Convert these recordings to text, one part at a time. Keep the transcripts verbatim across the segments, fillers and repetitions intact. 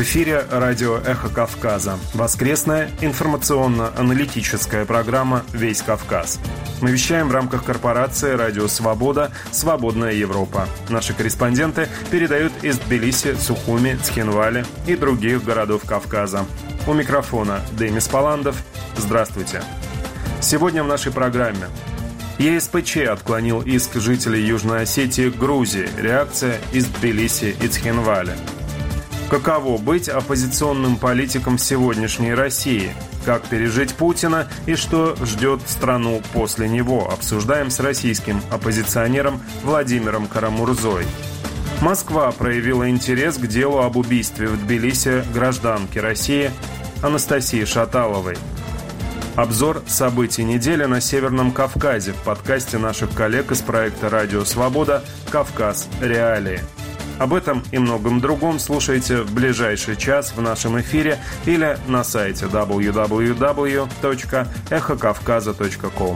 эфире радио «Эхо Кавказа». Воскресная информационно-аналитическая программа «Весь Кавказ». Мы вещаем в рамках корпорации «Радио Свобода. Свободная Европа». Наши корреспонденты передают из Тбилиси, Сухуми, Цхинвали и других городов Кавказа. У микрофона Демис Паландов. Здравствуйте. Сегодня в нашей программе. ЕСПЧ отклонил иск жителей Южной Осетии к Грузии. Реакция из Тбилиси и Цхинвали. Каково быть оппозиционным политиком в сегодняшней России? Как пережить Путина и что ждет страну после него? Обсуждаем с российским оппозиционером Владимиром Карамурзой. Москва проявила интерес к делу об убийстве в Тбилиси гражданки России Анастасии Шаталовой. Обзор событий недели на Северном Кавказе в подкасте наших коллег из проекта «Радио Свобода. Кавказ. Реалии». Об этом и многом другом слушайте в ближайший час в нашем эфире или на сайте дабл ю дабл ю дабл ю точка эхо кавказа точка ком.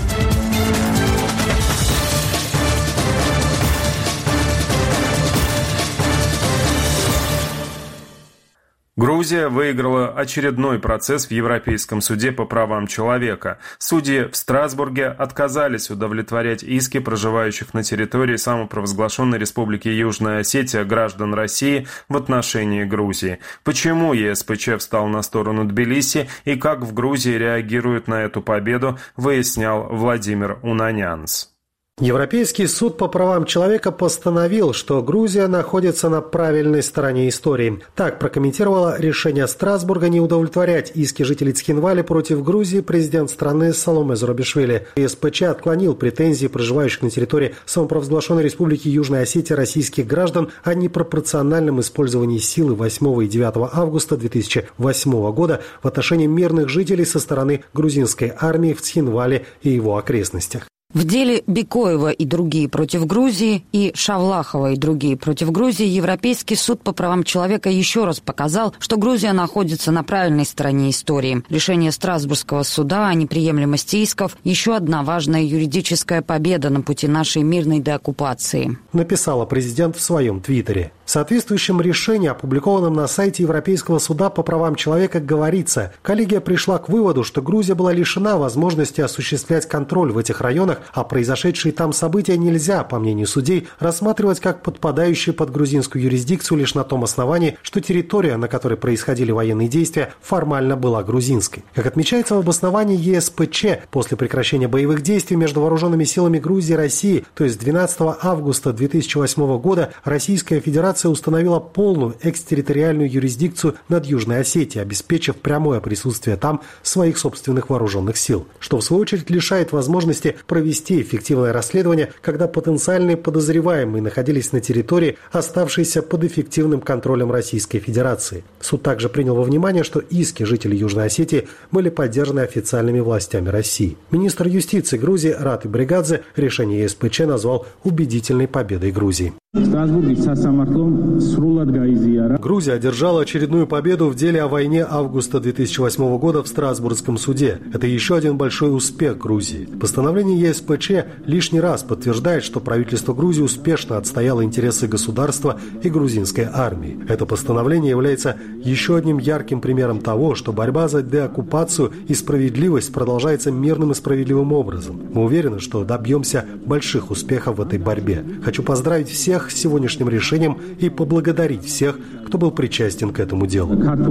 Грузия выиграла очередной процесс в Европейском суде по правам человека. Судьи в Страсбурге отказались удовлетворять иски проживающих на территории самопровозглашенной Республики Южная Осетия граждан России в отношении Грузии. Почему ЕСПЧ встал на сторону Тбилиси и как в Грузии реагируют на эту победу, выяснял Владимир Унанянс. Европейский суд по правам человека постановил, что Грузия находится на правильной стороне истории. Так прокомментировала решение Страсбурга не удовлетворять иски жителей Цхинвали против Грузии президент страны Саломе Зурабишвили. ЕСПЧ отклонил претензии проживающих на территории самопровозглашенной Республики Южная Осетия российских граждан о непропорциональном использовании силы восьмого и девятого августа две тысячи восьмого года в отношении мирных жителей со стороны грузинской армии в Цхинвале и его окрестностях. В деле Бекоева и другие против Грузии и Шавлахова и другие против Грузии Европейский суд по правам человека еще раз показал, что Грузия находится на правильной стороне истории. Решение Страсбургского суда о неприемлемости исков – еще одна важная юридическая победа на пути нашей мирной деоккупации. Написала президент в своем твиттере. В соответствующем решении, опубликованном на сайте Европейского суда по правам человека, говорится, коллегия пришла к выводу, что Грузия была лишена возможности осуществлять контроль в этих районах, а произошедшие там события нельзя, по мнению судей, рассматривать как подпадающие под грузинскую юрисдикцию лишь на том основании, что территория, на которой происходили военные действия, формально была грузинской. Как отмечается в обосновании ЕСПЧ, после прекращения боевых действий между вооруженными силами Грузии и России, то есть двенадцатого августа две тысячи восьмого года, Российская Федерация установила полную экстерриториальную юрисдикцию над Южной Осетией, обеспечив прямое присутствие там своих собственных вооруженных сил, что в свою очередь лишает возможности провести эффективное расследование, когда потенциальные подозреваемые находились на территории, оставшейся под эффективным контролем Российской Федерации. Суд также принял во внимание, что иски жителей Южной Осетии были поддержаны официальными властями России. Министр юстиции Грузии Раты Бригадзе решение ЕСПЧ назвал убедительной победой Грузии. Грузия одержала очередную победу в деле о войне августа две тысячи восьмого года в Страсбургском суде. Это еще один большой успех Грузии. Постановление ЕСПЧ лишний раз подтверждает, что правительство Грузии успешно отстояло интересы государства и грузинской армии. Это постановление является еще одним ярким примером того, что борьба за деоккупацию и справедливость продолжается мирным и справедливым образом. Мы уверены, что добьемся больших успехов в этой борьбе. Хочу поздравить всех с сегодняшним решением и поблагодарить всех, кто был причастен к этому делу.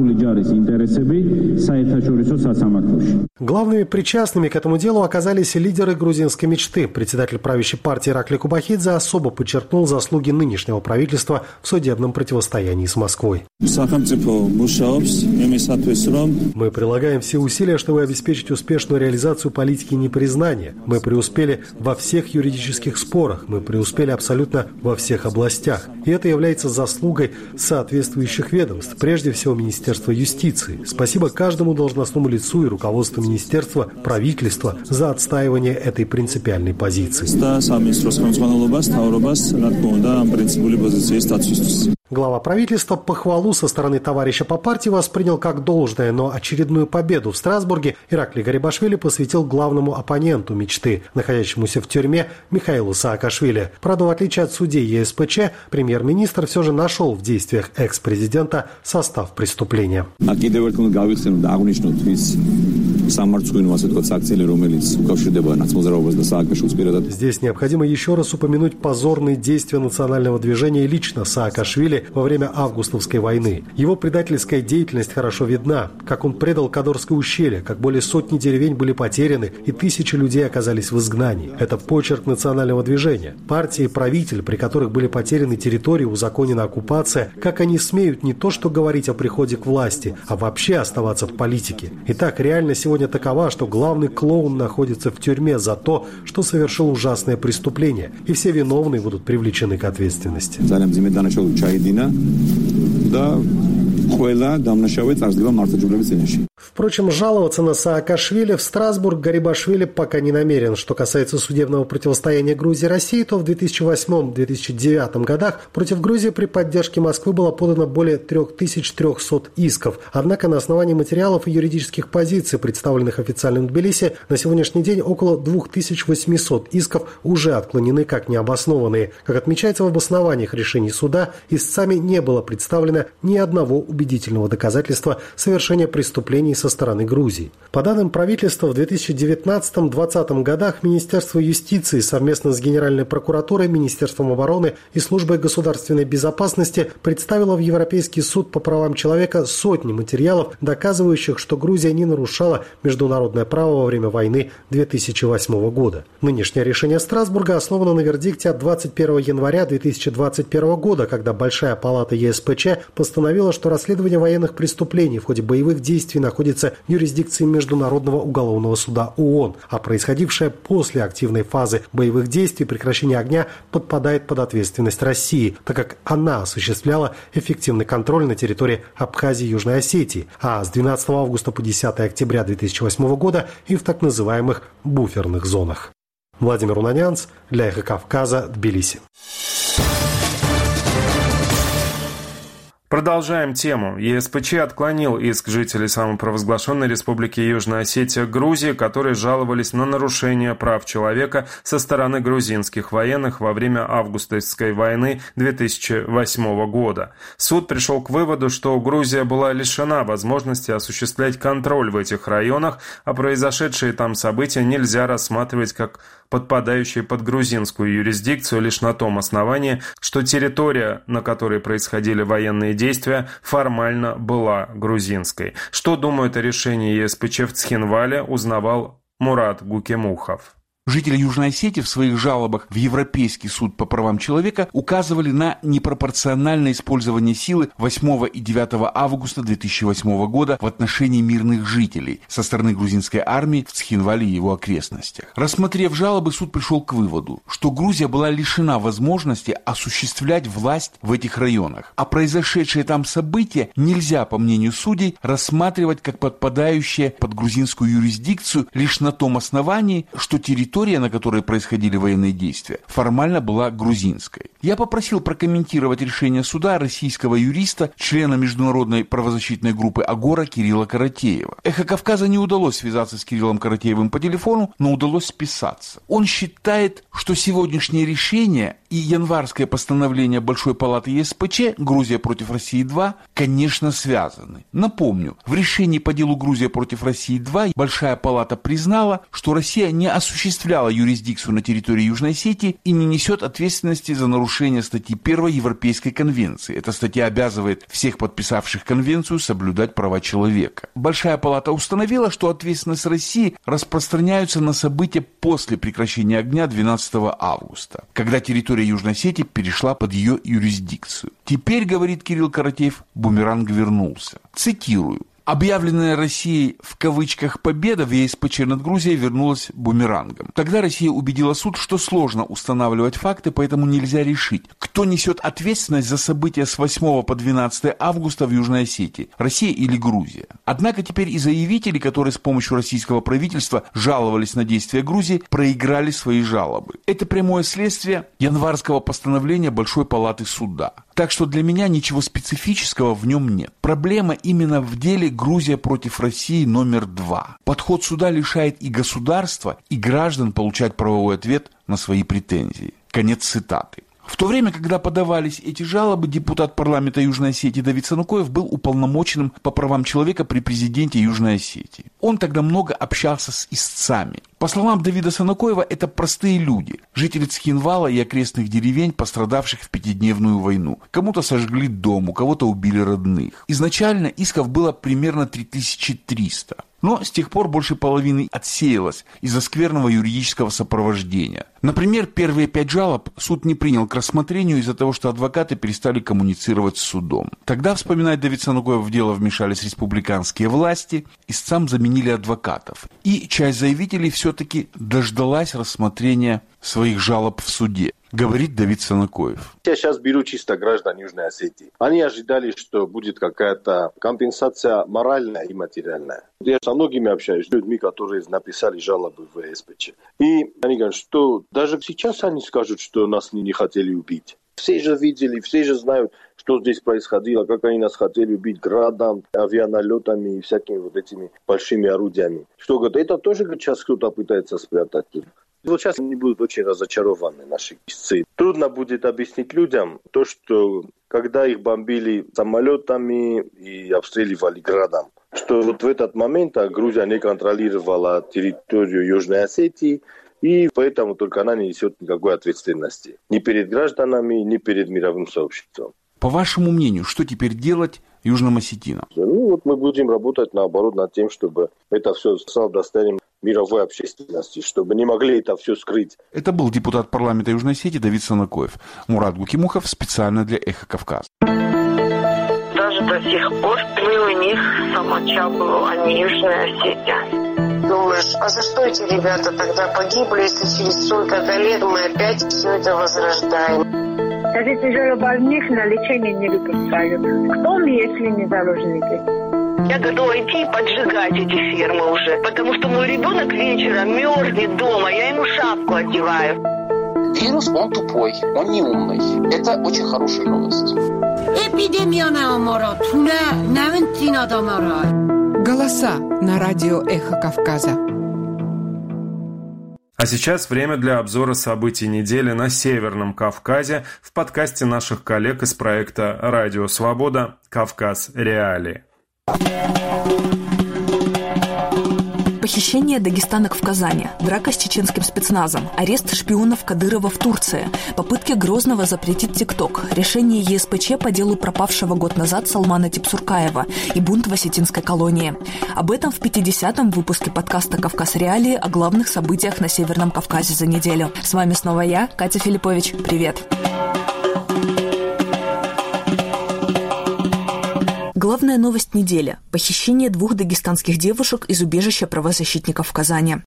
Главными причастными к этому делу оказались лидеры грузинской мечты. Председатель правящей партии Иракли Кубахидзе особо подчеркнул заслуги нынешнего правительства в судебном противостоянии с Москвой. Мы прилагаем все усилия, чтобы обеспечить успешную реализацию политики непризнания. Мы преуспели во всех юридических спорах, мы преуспели абсолютно во всех областях. И это является заслугой соответствующих ведомств, прежде всего Министерства юстиции. Спасибо каждому должностному лицу и руководству министерства, правительства за отстаивание этой принципиальной позиции. Глава правительства похвалу со стороны товарища по партии воспринял как должное, но очередную победу в Страсбурге Ираклий Гарибашвили посвятил главному оппоненту мечты, находящемуся в тюрьме Михаилу Саакашвили. Правда, в отличие от судей ЕСПЧ, премьер-министр все же нашел в действиях экс-президента состав преступления. Здесь необходимо еще раз упомянуть позорные действия национального движения и лично Саакашвили во время августовской войны. Его предательская деятельность хорошо видна, как он предал Кадорское ущелье, как более сотни деревень были потеряны и тысячи людей оказались в изгнании. Это почерк национального движения. Партия и правитель, при которых были потеряны территории, узаконена оккупация, как они смеют не то что говорить о приходе к власти, а вообще оставаться в политике. Итак, реальность сегодня такова, что главный клоун находится в тюрьме за то, что совершил ужасное преступление, и все виновные будут привлечены к ответственности. Да. Впрочем, жаловаться на Саакашвили в Страсбург Гарибашвили пока не намерен. Что касается судебного противостояния Грузии и России, то в две тысячи восьмом — две тысячи девятом годах против Грузии при поддержке Москвы было подано более три тысячи триста исков. Однако на основании материалов и юридических позиций, представленных официально в Тбилиси, на сегодняшний день около две тысячи восемьсот исков уже отклонены как необоснованные. Как отмечается в обоснованиях решений суда, истцами не было представлено ни одного убедительного доказательства совершения преступлений со стороны Грузии. По данным правительства, в две тысячи девятнадцатом — две тысячи двадцатом годах Министерство юстиции совместно с Генеральной прокуратурой, Министерством обороны и Службой государственной безопасности представило в Европейский суд по правам человека сотни материалов, доказывающих, что Грузия не нарушала международное право во время войны две тысячи восьмого года. Нынешнее решение Страсбурга основано на вердикте от двадцать первого января две тысячи двадцать первого года, когда Большая палата ЕСПЧ постановила, что расследование военных преступлений в ходе боевых действий находится в юрисдикции Международного уголовного суда ООН, а происходившее после активной фазы боевых действий прекращение огня подпадает под ответственность России, так как она осуществляла эффективный контроль на территории Абхазии и Южной Осетии, а с двенадцатого августа по десятое октября две тысячи восьмого года и в так называемых буферных зонах. Владимир Унанянц для Эхо Кавказа, Тбилиси. Продолжаем тему. ЕСПЧ отклонил иск жителей самопровозглашенной Республики Южная Осетия Грузии, которые жаловались на нарушение прав человека со стороны грузинских военных во время августовской войны две тысячи восьмого года. Суд пришел к выводу, что Грузия была лишена возможности осуществлять контроль в этих районах, а произошедшие там события нельзя рассматривать как подпадающие под грузинскую юрисдикцию лишь на том основании, что территория, на которой происходили военные действия, формально была грузинской. Что думают о решении ЕСПЧ в Цхинвале, узнавал Мурат Гукемухов. Жители Южной Осетии в своих жалобах в Европейский суд по правам человека указывали на непропорциональное использование силы восьмого и девятого августа две тысячи восьмого года в отношении мирных жителей со стороны грузинской армии в Цхинвале и его окрестностях. Рассмотрев жалобы, суд пришел к выводу, что Грузия была лишена возможности осуществлять власть в этих районах, а произошедшие там события нельзя, по мнению судей, рассматривать как подпадающие под грузинскую юрисдикцию лишь на том основании, что территория, на которой происходили военные действия, формально была грузинской. Я попросил прокомментировать решение суда российского юриста, члена международной правозащитной группы «Агора» Кирилла Каратеева. Эхо Кавказа не удалось связаться с Кириллом Каратеевым по телефону, но удалось списаться. Он считает, что сегодняшнее решение и январское постановление Большой палаты ЕСПЧ «Грузия против России-два», конечно, связаны. Напомню, в решении по делу «Грузия против России-два» Большая палата признала, что Россия не осуществляла юрисдикцию на территории Южной Осетии и не несет ответственности за нарушение статьи первой Европейской конвенции. Эта статья обязывает всех подписавших конвенцию соблюдать права человека. Большая палата установила, что ответственность России распространяется на события после прекращения огня двенадцатого августа, когда территория Южной Осетии перешла под ее юрисдикцию. Теперь, говорит Кирилл Каратеев, бумеранг вернулся. Цитирую. Объявленная Россией в кавычках победа в ЕСПЧ над Грузией вернулась бумерангом. Тогда Россия убедила суд, что сложно устанавливать факты, поэтому нельзя решить, кто Кто несет ответственность за события с восьмого по двенадцатое августа в Южной Осетии? Россия или Грузия? Однако теперь и заявители, которые с помощью российского правительства жаловались на действия Грузии, проиграли свои жалобы. Это прямое следствие январского постановления Большой палаты суда. Так что для меня ничего специфического в нем нет. Проблема именно в деле Грузия против России номер два. Подход суда лишает и государства, и граждан получать правовой ответ на свои претензии. Конец цитаты. В то время, когда подавались эти жалобы, депутат парламента Южной Осетии Давид Санукоев был уполномоченным по правам человека при президенте Южной Осетии. Он тогда много общался с истцами. По словам Давида Санукоева, это простые люди, жители Цхинвала и окрестных деревень, пострадавших в пятидневную войну. Кому-то сожгли дом, у кого-то убили родных. Изначально исков было примерно три тысячи триста. Но с тех пор больше половины отсеялось из-за скверного юридического сопровождения. Например, первые пять жалоб суд не принял к рассмотрению из-за того, что адвокаты перестали коммуницировать с судом. Тогда, вспоминает Давид Санукоев, в дело вмешались республиканские власти, истцам заменили адвокатов. И часть заявителей все-таки дождалась рассмотрения своих жалоб в суде, говорит Давид Санукоев. Я сейчас беру чисто граждан Южной Осетии. Они ожидали, что будет какая-то компенсация моральная и материальная. Я со многими общаюсь, с людьми, которые написали жалобы в СПЧ. И они говорят, что даже сейчас они скажут, что нас не хотели убить. Все же видели, все же знают, что здесь происходило, как они нас хотели убить градом, авианалетами и всякими вот этими большими орудиями. Что, говорят, это тоже сейчас кто-то пытается спрятать. Вот сейчас они будут очень разочарованы, наши истцы. Трудно будет объяснить людям то, что когда их бомбили самолетами и обстреливали градом, что вот в этот момент Грузия не контролировала территорию Южной Осетии, и поэтому только она не несет никакой ответственности ни перед гражданами, ни перед мировым сообществом. По вашему мнению, что теперь делать южным осетинам? Ну вот мы будем работать наоборот над тем, чтобы это все стало достоянием мировой общественности, чтобы не могли это все скрыть. Это был депутат парламента Южной Осетии Давид Санукоев. Мурат Гукимухов специально для «Эхо Кавказ». Даже до сих пор мы у них самочабу, а не Южная Осетия. Думаешь, а за что эти ребята тогда погибли, если через столько-то лет мы опять все это возрождаем? Даже тяжелобольных на лечение не выпускают. Кто мы, если не заложники? Я готова идти и поджигать эти фермы уже, потому что мой ребенок вечером мерзнет дома, я ему шапку одеваю. Вирус, он тупой, он не умный. Это очень хорошая новость. Эпидемия не умрет, не, не умрет. Голоса на радио «Эхо Кавказа». А сейчас время для обзора событий недели на Северном Кавказе в подкасте наших коллег из проекта «Радио Свобода. Кавказ. Реалии». Похищение дагестанок в Казани, драка с чеченским спецназом, арест шпионов Кадырова в Турции, попытки Грозного запретить ТикТок, решение ЕСПЧ по делу пропавшего год назад Салмана Типсуркаева и бунт в осетинской колонии. Об этом в пятидесятом выпуске подкаста «Кавказ. Реалии» о главных событиях на Северном Кавказе за неделю. С вами снова я, Катя Филиппович. Привет! Главная новость недели – похищение двух дагестанских девушек из убежища правозащитников в Казани.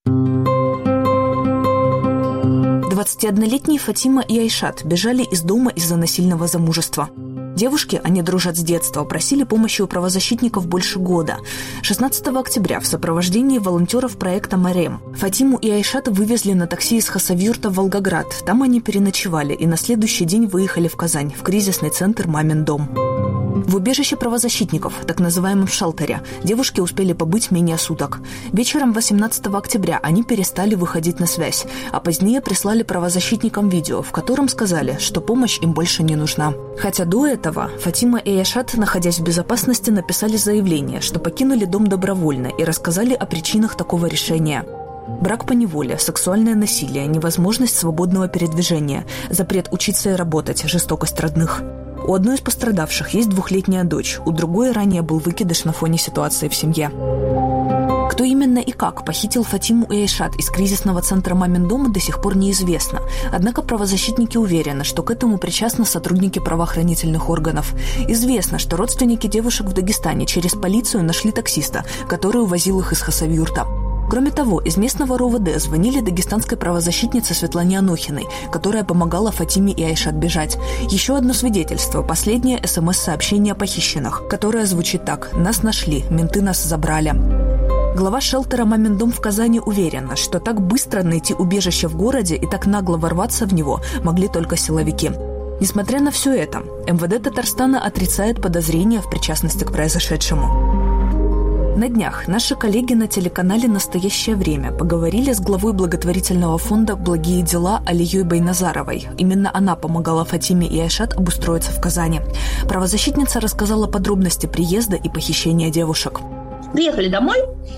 двадцатиоднолетние Фатима и Айшат бежали из дома из-за насильного замужества. Девушки, они дружат с детства, просили помощи у правозащитников больше года. шестнадцатого октября в сопровождении волонтеров проекта «Марем» Фатиму и Айшат вывезли на такси из Хасавюрта в Волгоград. Там они переночевали и на следующий день выехали в Казань, в кризисный центр «Мамин дом». В убежище правозащитников, так называемом шелтере, девушки успели побыть менее суток. Вечером восемнадцатого октября они перестали выходить на связь, а позднее прислали правозащитникам видео, в котором сказали, что помощь им больше не нужна. Хотя до этого Фатима и Айшат, находясь в безопасности, написали заявление, что покинули дом добровольно и рассказали о причинах такого решения. Брак по неволе, сексуальное насилие, невозможность свободного передвижения, запрет учиться и работать, жестокость родных. У одной из пострадавших есть двухлетняя дочь, у другой ранее был выкидыш на фоне ситуации в семье. Кто именно и как похитил Фатиму и Айшат из кризисного центра «Мамин дом» до сих пор неизвестно. Однако правозащитники уверены, что к этому причастны сотрудники правоохранительных органов. Известно, что родственники девушек в Дагестане через полицию нашли таксиста, который увозил их из Хасавюрта. Кроме того, из местного РОВД звонили дагестанской правозащитнице Светлане Анохиной, которая помогала Фатиме и Айшат бежать. Еще одно свидетельство – последнее СМС-сообщение о похищенных, которое звучит так: «Нас нашли, менты нас забрали». Глава шелтера «Мамин дом» в Казани уверена, что так быстро найти убежище в городе и так нагло ворваться в него могли только силовики. Несмотря на все это, МВД Татарстана отрицает подозрения в причастности к произошедшему. На днях наши коллеги на телеканале «Настоящее время» поговорили с главой благотворительного фонда «Благие дела» Алией Байназаровой. Именно она помогала Фатиме и Айшат обустроиться в Казани. Правозащитница рассказала подробности приезда и похищения девушек. Приехали домой,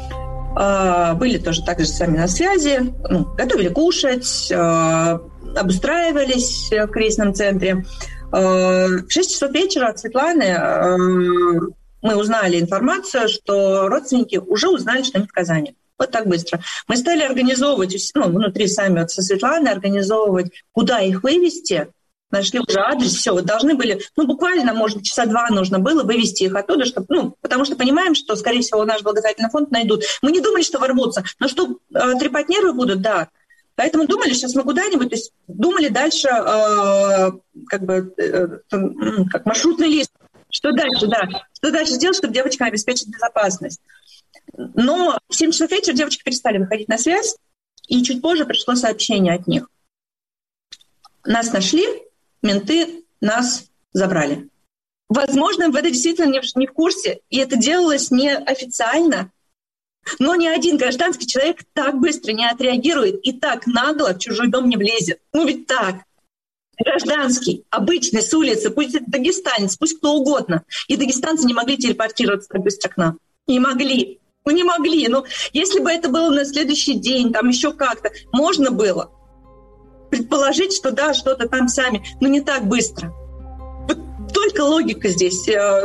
были тоже так же с вами на связи, ну, готовили кушать, обустраивались в кризисном центре. В шесть часов вечера от Светланы мы узнали информацию, что родственники уже узнали, что они в Казани. Вот так быстро. Мы стали организовывать, ну, внутри сами вот со Светланой, организовывать, куда их вывести. Нашли уже адрес, все, вот должны были, ну, буквально, может быть, часа два нужно было вывести их оттуда, чтобы, ну, потому что понимаем, что, скорее всего, наш благотворительный фонд найдут. Мы не думали, что ворвутся, но что э, трепать нервы будут, да. Поэтому думали, сейчас мы куда-нибудь, то есть думали дальше, э, как бы, э, как маршрутный лист. Что дальше, да. Что дальше сделать, чтобы девочкам обеспечить безопасность. Но в семь часов вечера девочки перестали выходить на связь, и чуть позже пришло сообщение от них. Нас нашли, менты нас забрали. Возможно, МВД действительно не в, не в курсе, и это делалось неофициально, но ни один гражданский человек так быстро не отреагирует и так нагло в чужой дом не влезет. Ну ведь так. Гражданский, обычный, с улицы, пусть это дагестанец, пусть кто угодно. И дагестанцы не могли телепортироваться так быстро к нам. Не могли. Ну не могли. Ну, если бы это было на следующий день, там еще как-то, можно было предположить, что да, что-то там сами, но не так быстро. Вот только логика здесь.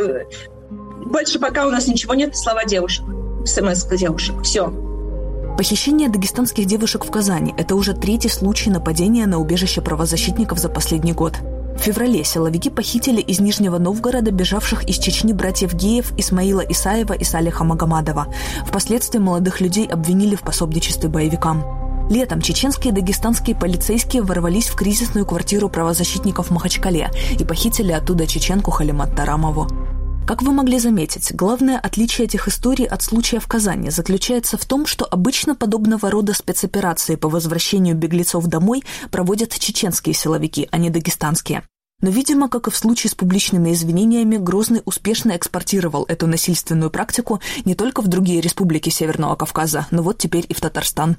Больше пока у нас ничего нет, слова девушек. СМС девушек. Все. Похищение дагестанских девушек в Казани – это уже третий случай нападения на убежище правозащитников за последний год. В феврале силовики похитили из Нижнего Новгорода бежавших из Чечни братьев Геев Исмаила Исаева и Салиха Магомадова. Впоследствии молодых людей обвинили в пособничестве боевикам. Летом чеченские и дагестанские полицейские ворвались в кризисную квартиру правозащитников в Махачкале и похитили оттуда чеченку Халимат Тарамову. Как вы могли заметить, главное отличие этих историй от случая в Казани заключается в том, что обычно подобного рода спецоперации по возвращению беглецов домой проводят чеченские силовики, а не дагестанские. Но, видимо, как и в случае с публичными извинениями, Грозный успешно экспортировал эту насильственную практику не только в другие республики Северного Кавказа, но вот теперь и в Татарстан.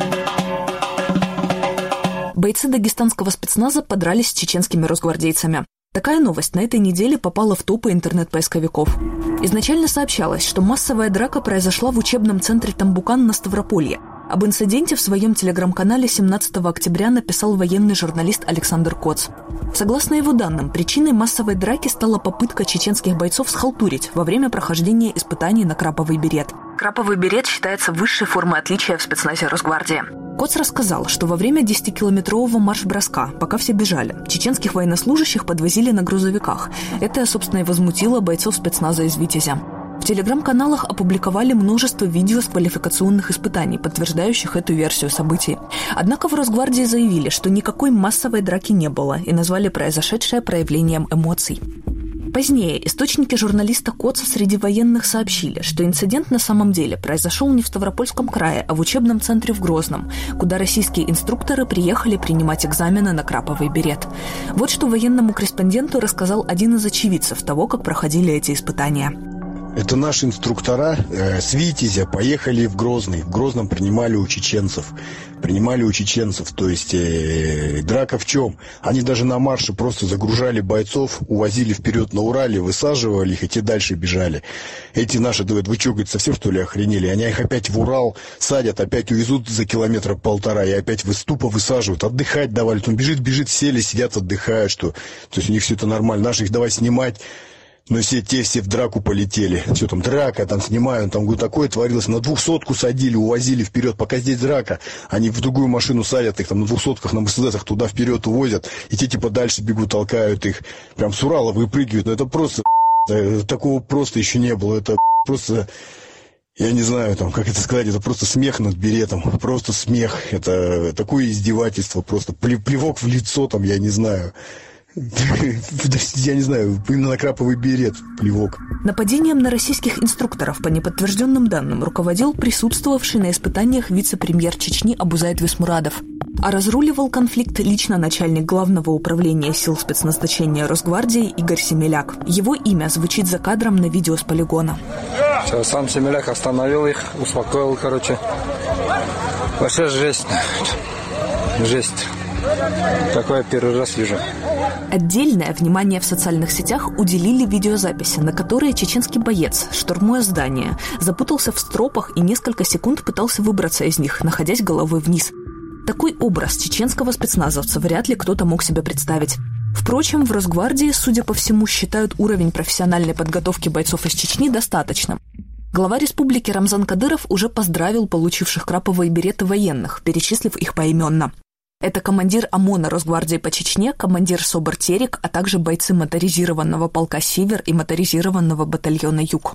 Бойцы дагестанского спецназа подрались с чеченскими росгвардейцами. Такая новость на этой неделе попала в топы интернет-поисковиков. Изначально сообщалось, что массовая драка произошла в учебном центре Тамбукан на Ставрополье. Об инциденте в своем телеграм-канале семнадцатого октября написал военный журналист Александр Коц. Согласно его данным, причиной массовой драки стала попытка чеченских бойцов схалтурить во время прохождения испытаний на краповый берет. Краповый берет считается высшей формой отличия в спецназе Росгвардии. Коц рассказал, что во время десятикилометрового марш-броска, пока все бежали, чеченских военнослужащих подвозили на грузовиках. Это, собственно, и возмутило бойцов спецназа из Витязя. В телеграм-каналах опубликовали множество видео с квалификационных испытаний, подтверждающих эту версию событий. Однако в Росгвардии заявили, что никакой массовой драки не было, и назвали произошедшее проявлением эмоций. Позднее источники журналиста Коца среди военных сообщили, что инцидент на самом деле произошел не в Ставропольском крае, а в учебном центре в Грозном, куда российские инструкторы приехали принимать экзамены на краповый берет. Вот что военному корреспонденту рассказал один из очевидцев того, как проходили эти испытания. Это наши инструктора э, с Витязя поехали в Грозный. В Грозном принимали у чеченцев. Принимали у чеченцев. То есть э, драка в чем? Они даже на марше просто загружали бойцов, увозили вперед на Урале, высаживали их, и те дальше бежали. Эти наши, говорят, вы что, говорит, совсем что ли охренели? Они их опять в Урал садят, опять увезут за километра полтора и опять в тупо высаживают. Отдыхать давали. Он бежит, бежит, сели, сидят, отдыхают. Что? То есть у них все это нормально. Наши их давай снимать. Но все те все в драку полетели. Все там драка, там снимают, там говорю, такое творилось. На двухсотку садили, увозили вперед. Пока здесь драка, они в другую машину садят их, там на двухсотках, на мерседесах туда вперед увозят. И те типа дальше бегут, толкают их. Прям с Урала выпрыгивают. Но это просто, такого просто еще не было. Это просто Я не знаю, там, как это сказать, это просто смех над беретом, просто смех, это такое издевательство, просто плевок в лицо, там, я не знаю. Я не знаю, именно на краповый берет плевок. Нападением на российских инструкторов по неподтвержденным данным руководил присутствовавший на испытаниях вице-премьер Чечни Абузайд Висмурадов. А разруливал конфликт лично начальник Главного управления сил спецназначения Росгвардии Игорь Семеляк. Его имя звучит за кадром на видео с полигона. Все, сам Семеляк остановил их, успокоил, короче. Вообще жесть. Жесть. Такое первый раз вижу. Отдельное внимание в социальных сетях уделили видеозаписи, на которые чеченский боец, штурмуя здание, запутался в стропах и несколько секунд пытался выбраться из них, находясь головой вниз. Такой образ чеченского спецназовца вряд ли кто-то мог себе представить. Впрочем, в Росгвардии, судя по всему, считают уровень профессиональной подготовки бойцов из Чечни достаточным. Глава республики Рамзан Кадыров уже поздравил получивших краповые береты военных, перечислив их поименно. Это командир ОМОНа Росгвардии по Чечне, командир СОБР Терек, а также бойцы моторизированного полка «Север» и моторизированного батальона «Юг».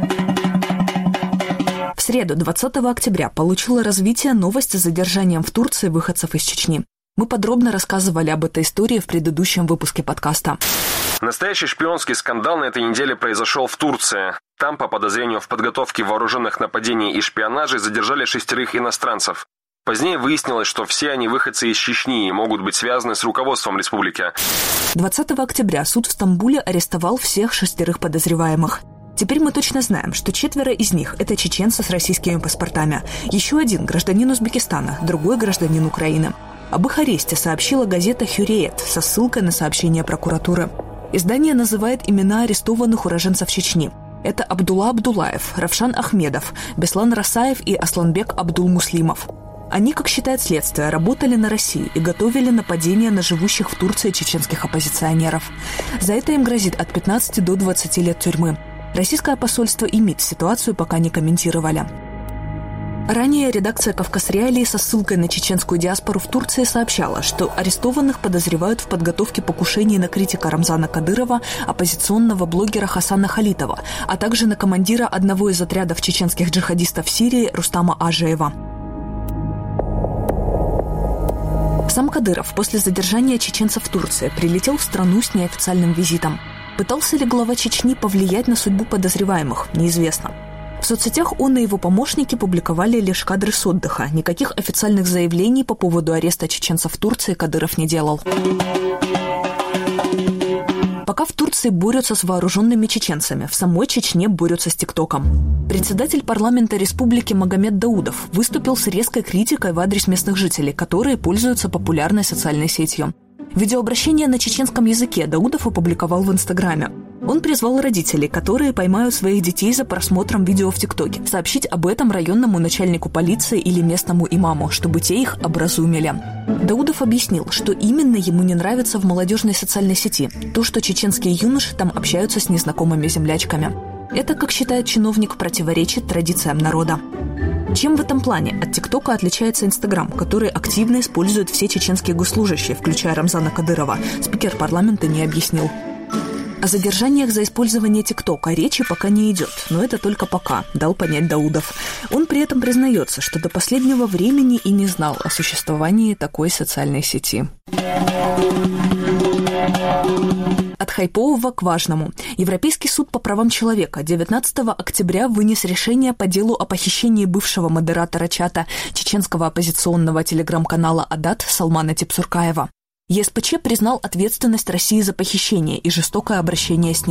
В среду, двадцатого октября, получила развитие новость о задержании в Турции выходцев из Чечни. Мы подробно рассказывали об этой истории в предыдущем выпуске подкаста. Настоящий шпионский скандал на этой неделе произошел в Турции. Там, по подозрению в подготовке вооруженных нападений и шпионаже, задержали шестерых иностранцев. Позднее выяснилось, что все они выходцы из Чечни и могут быть связаны с руководством республики. двадцатого октября суд в Стамбуле арестовал всех шестерых подозреваемых. Теперь мы точно знаем, что четверо из них – это чеченцы с российскими паспортами. Еще один – гражданин Узбекистана, другой – гражданин Украины. Об их аресте сообщила газета «Хюриет» со ссылкой на сообщение прокуратуры. Издание называет имена арестованных уроженцев Чечни. Это Абдулла Абдулаев, Равшан Ахмедов, Беслан Расаев и Асланбек Абдулмуслимов. Они, как считает следствие, работали на России и готовили нападения на живущих в Турции чеченских оппозиционеров. За это им грозит от пятнадцати до двадцати лет тюрьмы. Российское посольство и МИД ситуацию пока не комментировали. Ранее редакция «Кавказ Реалии» со ссылкой на чеченскую диаспору в Турции сообщала, что арестованных подозревают в подготовке покушений на критика Рамзана Кадырова, оппозиционного блогера Хасана Халитова, а также на командира одного из отрядов чеченских джихадистов в Сирии Рустама Ажеева. Сам Кадыров после задержания чеченцев в Турции прилетел в страну с неофициальным визитом. Пытался ли глава Чечни повлиять на судьбу подозреваемых, неизвестно. В соцсетях он и его помощники публиковали лишь кадры с отдыха. Никаких официальных заявлений по поводу ареста чеченцев в Турции Кадыров не делал. Пока в Турции борются с вооруженными чеченцами, в самой Чечне борются с ТикТоком. Председатель парламента республики Магомед Даудов выступил с резкой критикой в адрес местных жителей, которые пользуются популярной социальной сетью. Видеообращение на чеченском языке Даудов опубликовал в Инстаграме. Он призвал родителей, которые поймают своих детей за просмотром видео в ТикТоке, сообщить об этом районному начальнику полиции или местному имаму, чтобы те их образумили. Даудов объяснил, что именно ему не нравится в молодежной социальной сети – то, что чеченские юноши там общаются с незнакомыми землячками. Это, как считает чиновник, противоречит традициям народа. Чем в этом плане от ТикТока отличается Инстаграм, который активно используют все чеченские госслужащие, включая Рамзана Кадырова, спикер парламента не объяснил. О задержаниях за использование ТикТока речи пока не идет, но это только пока, дал понять Даудов. Он при этом признается, что до последнего времени и не знал о существовании такой социальной сети. От хайпового к важному. Европейский суд по правам человека девятнадцатого октября вынес решение по делу о похищении бывшего модератора чата чеченского оппозиционного телеграм-канала «Адат» Салмана Типсуркаева. ЕСПЧ признал ответственность России за похищение и жестокое обращение с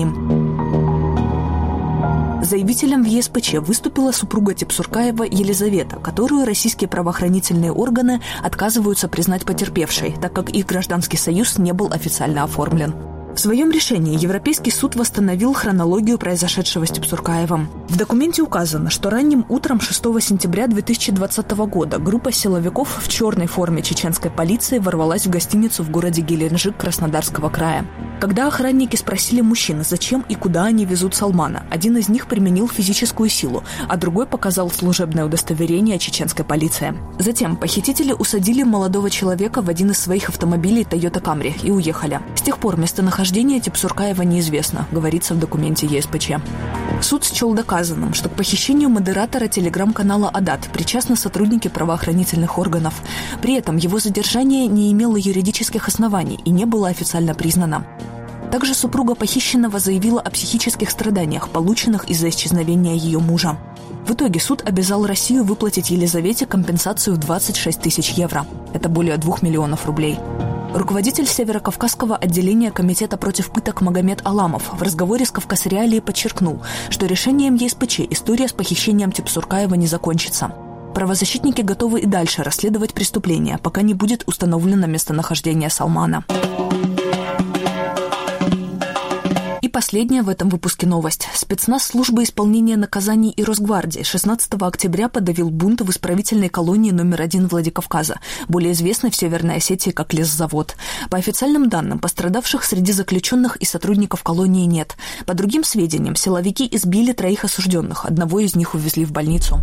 ним. Заявителем в ЕСПЧ выступила супруга Типсуркаева Елизавета, которую российские правоохранительные органы отказываются признать потерпевшей, так как их гражданский союз не был официально оформлен. В своем решении Европейский суд восстановил хронологию произошедшего с Типсуркаевым. В документе указано, что ранним утром шестого сентября две тысячи двадцатого года группа силовиков в черной форме чеченской полиции ворвалась в гостиницу в городе Геленджик Краснодарского края. Когда охранники спросили мужчин, зачем и куда они везут Салмана, один из них применил физическую силу, а другой показал служебное удостоверение чеченской полиции. Затем похитители усадили молодого человека в один из своих автомобилей Toyota Camry и уехали. С тех пор местонахождение местонахождение Тепсуркаева неизвестно, говорится в документе Е С П Ч. Суд счел доказанным, что к похищению модератора телеграм-канала «Адат» причастны сотрудники правоохранительных органов. При этом его задержание не имело юридических оснований и не было официально признано. Также супруга похищенного заявила о психических страданиях, полученных из-за исчезновения ее мужа. В итоге суд обязал Россию выплатить Елизавете компенсацию в двадцать шесть тысяч евро. Это более двух миллионов рублей. Руководитель Северокавказского отделения Комитета против пыток Магомед Аламов в разговоре с «Кавказ-Реалией» подчеркнул, что решением Е С П Ч история с похищением Тепсуркаева не закончится. Правозащитники готовы и дальше расследовать преступления, пока не будет установлено местонахождение Салмана. И последняя в этом выпуске новость. Спецназ службы исполнения наказаний и Росгвардии шестнадцатого октября подавил бунт в исправительной колонии номер один Владикавказа, более известной в Северной Осетии как Лесзавод. По официальным данным, пострадавших среди заключенных и сотрудников колонии нет. По другим сведениям, силовики избили троих осужденных, одного из них увезли в больницу.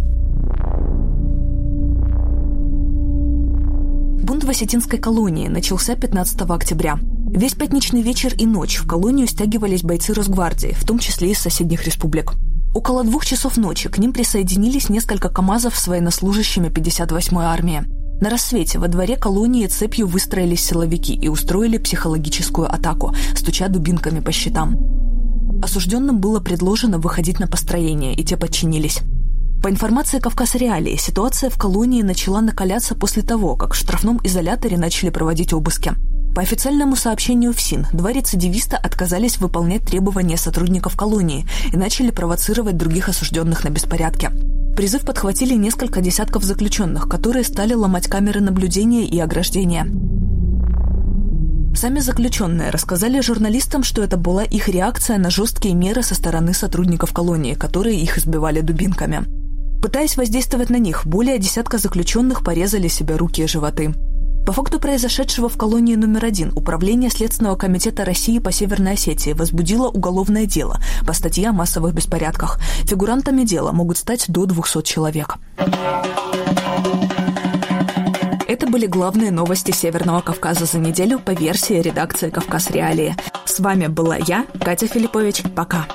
Бунт в осетинской колонии начался пятнадцатого октября. Весь пятничный вечер и ночь в колонию стягивались бойцы Росгвардии, в том числе из соседних республик. Около двух часов ночи к ним присоединились несколько КАМАЗов с военнослужащими пятьдесят восьмой армии. На рассвете во дворе колонии цепью выстроились силовики и устроили психологическую атаку, стуча дубинками по щитам. Осужденным было предложено выходить на построение, и те подчинились. По информации «Кавказ-Реалии», ситуация в колонии начала накаляться после того, как в штрафном изоляторе начали проводить обыски. По официальному сообщению ФСИН, два рецидивиста отказались выполнять требования сотрудников колонии и начали провоцировать других осужденных на беспорядки. Призыв подхватили несколько десятков заключенных, которые стали ломать камеры наблюдения и ограждения. Сами заключенные рассказали журналистам, что это была их реакция на жесткие меры со стороны сотрудников колонии, которые их избивали дубинками. Пытаясь воздействовать на них, более десятка заключенных порезали себе руки и животы. По факту произошедшего в колонии номер один Управление Следственного комитета России по Северной Осетии возбудило уголовное дело по статье о массовых беспорядках. Фигурантами дела могут стать до двухсот человек. Это были главные новости Северного Кавказа за неделю по версии редакции «Кавказ-Реалии». С вами была я, Катя Филиппович. Пока.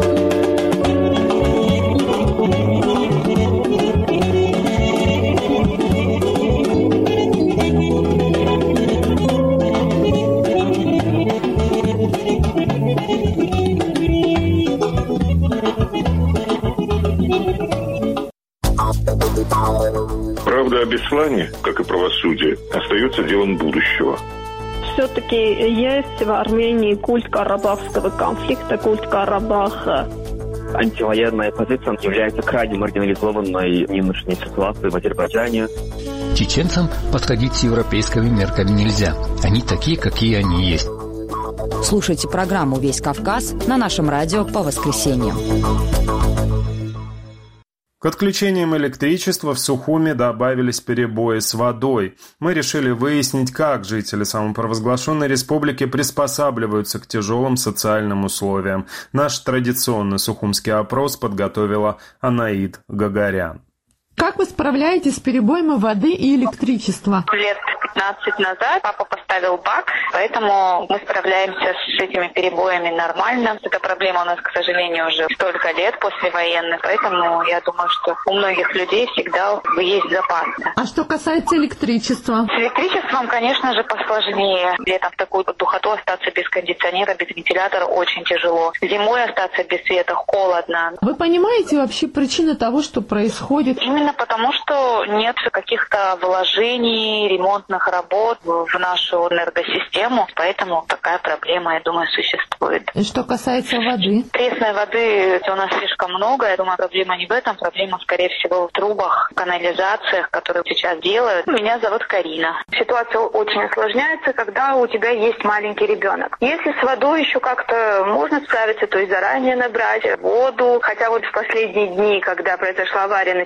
Правда о Беслане, как и правосудие, остается делом будущего. Все-таки есть в Армении культ карабахского конфликта, культ Карабаха. Антивоенная позиция является крайне маргинализованной в нынешней ситуации в Азербайджане. Чеченцам подходить с европейскими мерками нельзя. Они такие, какие они есть. Слушайте программу «Весь Кавказ» на нашем радио по воскресеньям. К отключениям электричества в Сухуми добавились перебои с водой. Мы решили выяснить, как жители самопровозглашенной республики приспосабливаются к тяжелым социальным условиям. Наш традиционный сухумский опрос подготовила Анаид Гагарян. Как вы справляетесь с перебоем воды и электричества? Лет пятнадцать назад папа поставил бак, поэтому мы справляемся с этими перебоями нормально. Эта проблема у нас, к сожалению, уже столько лет послевоенных, поэтому я думаю, что у многих людей всегда есть запас. А что касается электричества? С электричеством, конечно же, посложнее. Летом в такую духоту остаться без кондиционера, без вентилятора очень тяжело. Зимой остаться без света холодно. Вы понимаете вообще причины того, что происходит? Именно потому, что нет каких-то вложений, ремонтных работ в нашу энергосистему, поэтому такая проблема, я думаю, существует. И что касается воды? Пресной воды у нас слишком много. Я думаю, проблема не в этом, проблема, скорее всего, в трубах, канализациях, которые сейчас делают. Меня зовут Карина. Ситуация очень осложняется, когда у тебя есть маленький ребенок. Если с водой еще как-то можно справиться, то есть заранее набрать воду. Хотя вот в последние дни, когда произошла авария на четвёртое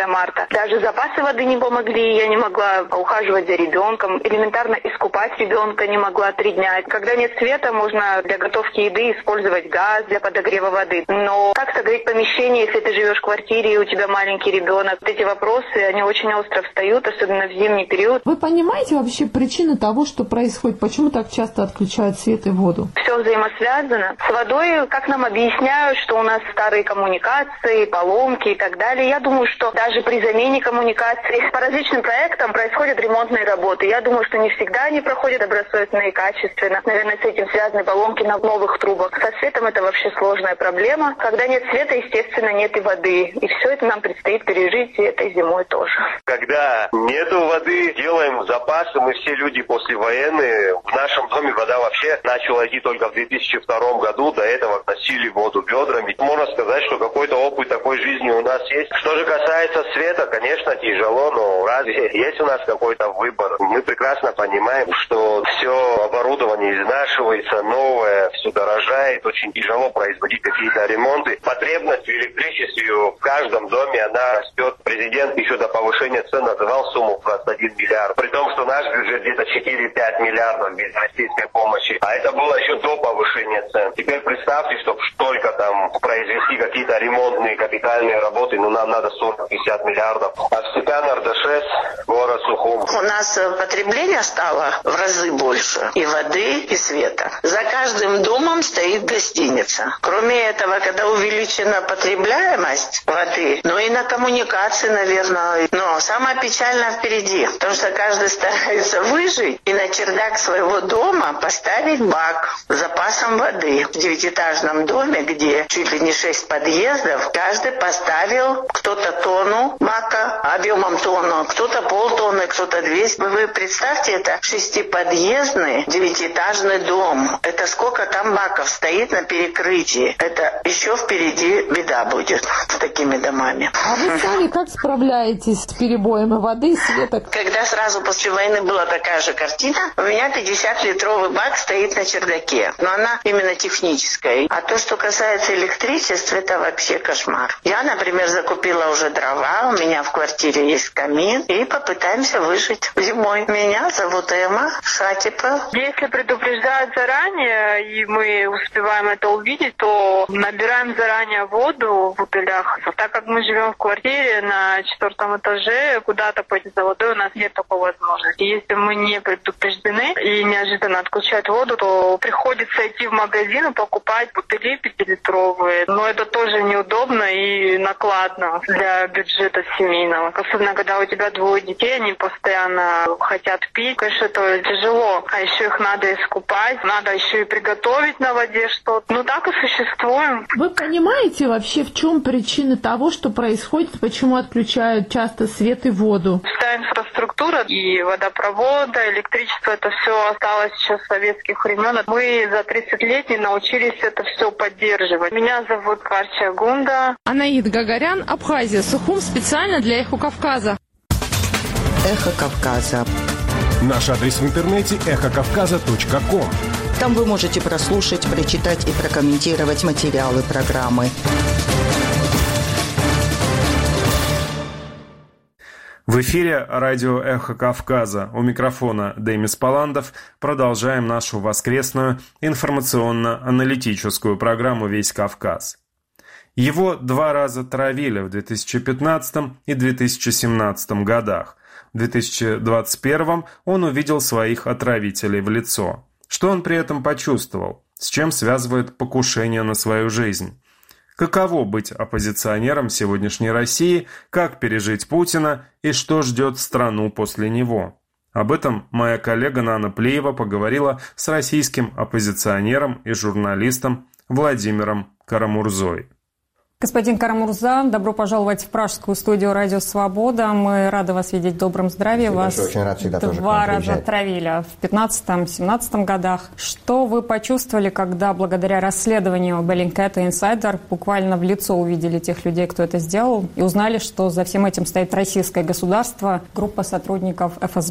марта. Даже запасы воды не помогли, я не могла ухаживать за ребенком, элементарно искупать ребенка не могла три дня. Когда нет света, можно для готовки еды использовать газ для подогрева воды. Но как согреть помещение, если ты живешь в квартире и у тебя маленький ребенок? Эти вопросы, они очень остро встают, особенно в зимний период. Вы понимаете вообще причины того, что происходит? Почему так часто отключают свет и воду? Все взаимосвязано. С водой, как нам объясняют, что у нас старые коммуникации, поломки и так далее. Я думаю, что даже при замене коммуникаций по различным проектам происходят ремонтные работы. Я думаю, что не всегда они проходят добросовестно и качественно. Наверное, с этим связаны поломки на новых трубах. Со светом это вообще сложная проблема. Когда нет света, естественно, нет и воды. И все это нам предстоит пережить и этой зимой тоже. Когда нету воды, делаем запасы. Мы все люди послевоенные. В нашем доме вода вообще начала идти только в две тысячи втором году. До этого носили воду ведрами. Можно сказать, что какой-то опыт такой жизни у нас есть. Что же касается света, конечно, тяжело, но разве есть у нас какой-то выбор? Мы прекрасно понимаем, что все оборудование изнашивается, новое, все дорожает. Очень тяжело производить какие-то ремонты. Потребность в электричестве в каждом доме, она растет. Президент еще до повышения цен называл сумму двадцать один миллиард. При том, что наш бюджет где-то четыре-пять миллиардов без российской помощи. А это было еще до повышения цен. Теперь представьте, чтобы только там произвести какие-то ремонтные капитальные работы, ну нам надо сорок-пятьдесят миллиардов. А в Степан-Ардашес, город Сухум. У нас потребление стало в разы больше. И воды, и света. За каждым домом стоит гостиница. Кроме этого, когда увеличена потребляемость воды, ну и на коммуникации, наверное. Но самое печальное впереди. Потому что каждый старается выжить и на чердак своего дома поставить бак с запасом воды. В девятиэтажном доме, где чуть ли не шесть подъездов, каждый поставил кто-то тонну бака, объемом тонну, кто-то полтонны, кто-то двести. Вы представьте, это шестиподъездный девятиэтажный дом. Это сколько там баков стоит на перекрытии. Это еще впереди беда будет с такими домами. А вы сами как справляетесь с перебоем воды и света? Когда сразу после войны была такая же картина, у меня пятидесятилитровый бак стоит на чердаке. Но она именно техническая. А то, что касается электричества, это вообще кошмар. Я, например, закупила уже дрова, у меня в квартире есть камин, и попытаемся выжить зимой. Меня зовут Эмма Шатипа. Если предупреждают заранее, и мы успеваем это увидеть, то набираем заранее воду в бутылях. Так как мы живем в квартире на четвертом этаже, куда-то пойти за водой у нас нет такой возможности. Если мы не предупреждены и неожиданно отключают воду, то приходится идти в магазин и покупать бутыли пятилитровые. Но это тоже неудобно и накладно для бюджета семейного. Особенно, когда у тебя двое детей, они постоянно хотят пить. Конечно, это тяжело. А еще их надо искупать, надо еще и приготовить на воде что-то. Ну так и существуем. Вы понимаете вообще, в чем причина того, что происходит, почему отключают часто свет и воду? Вся инфраструктура и водопровода, электричество, это все осталось еще с советских времен. Мы за тридцать лет не научились это все поддерживать. Меня зовут Карча Гунда. Анаид Гагарян, Абхазия, Сухум, специально для Эхо Кавказа. Эхо Кавказа. Наш адрес в интернете эхо кавказа точка ком. Там вы можете прослушать, прочитать и прокомментировать материалы программы. В эфире радио «Эхо Кавказа». У микрофона Демис Паландов. Продолжаем нашу воскресную информационно-аналитическую программу «Весь Кавказ». Его два раза травили в две тысячи пятнадцатом и две тысячи семнадцатом годах. В две тысячи двадцать первом он увидел своих отравителей в лицо. Что он при этом почувствовал? С чем связывает покушение на свою жизнь? Каково быть оппозиционером сегодняшней России, как пережить Путина и что ждет страну после него? Об этом моя коллега Нана Плиева поговорила с российским оппозиционером и журналистом Владимиром Карамурзой. Господин Карамурза, добро пожаловать в пражскую студию «Радио Свобода». Мы рады вас видеть в добром здравии. Вас очень рад всегда тоже два раза травили в пятнадцатом-семнадцатом годах. Что вы почувствовали, когда благодаря расследованию Bellingcat и Insider буквально в лицо увидели тех людей, кто это сделал, и узнали, что за всем этим стоит российское государство, группа сотрудников эф эс бэ?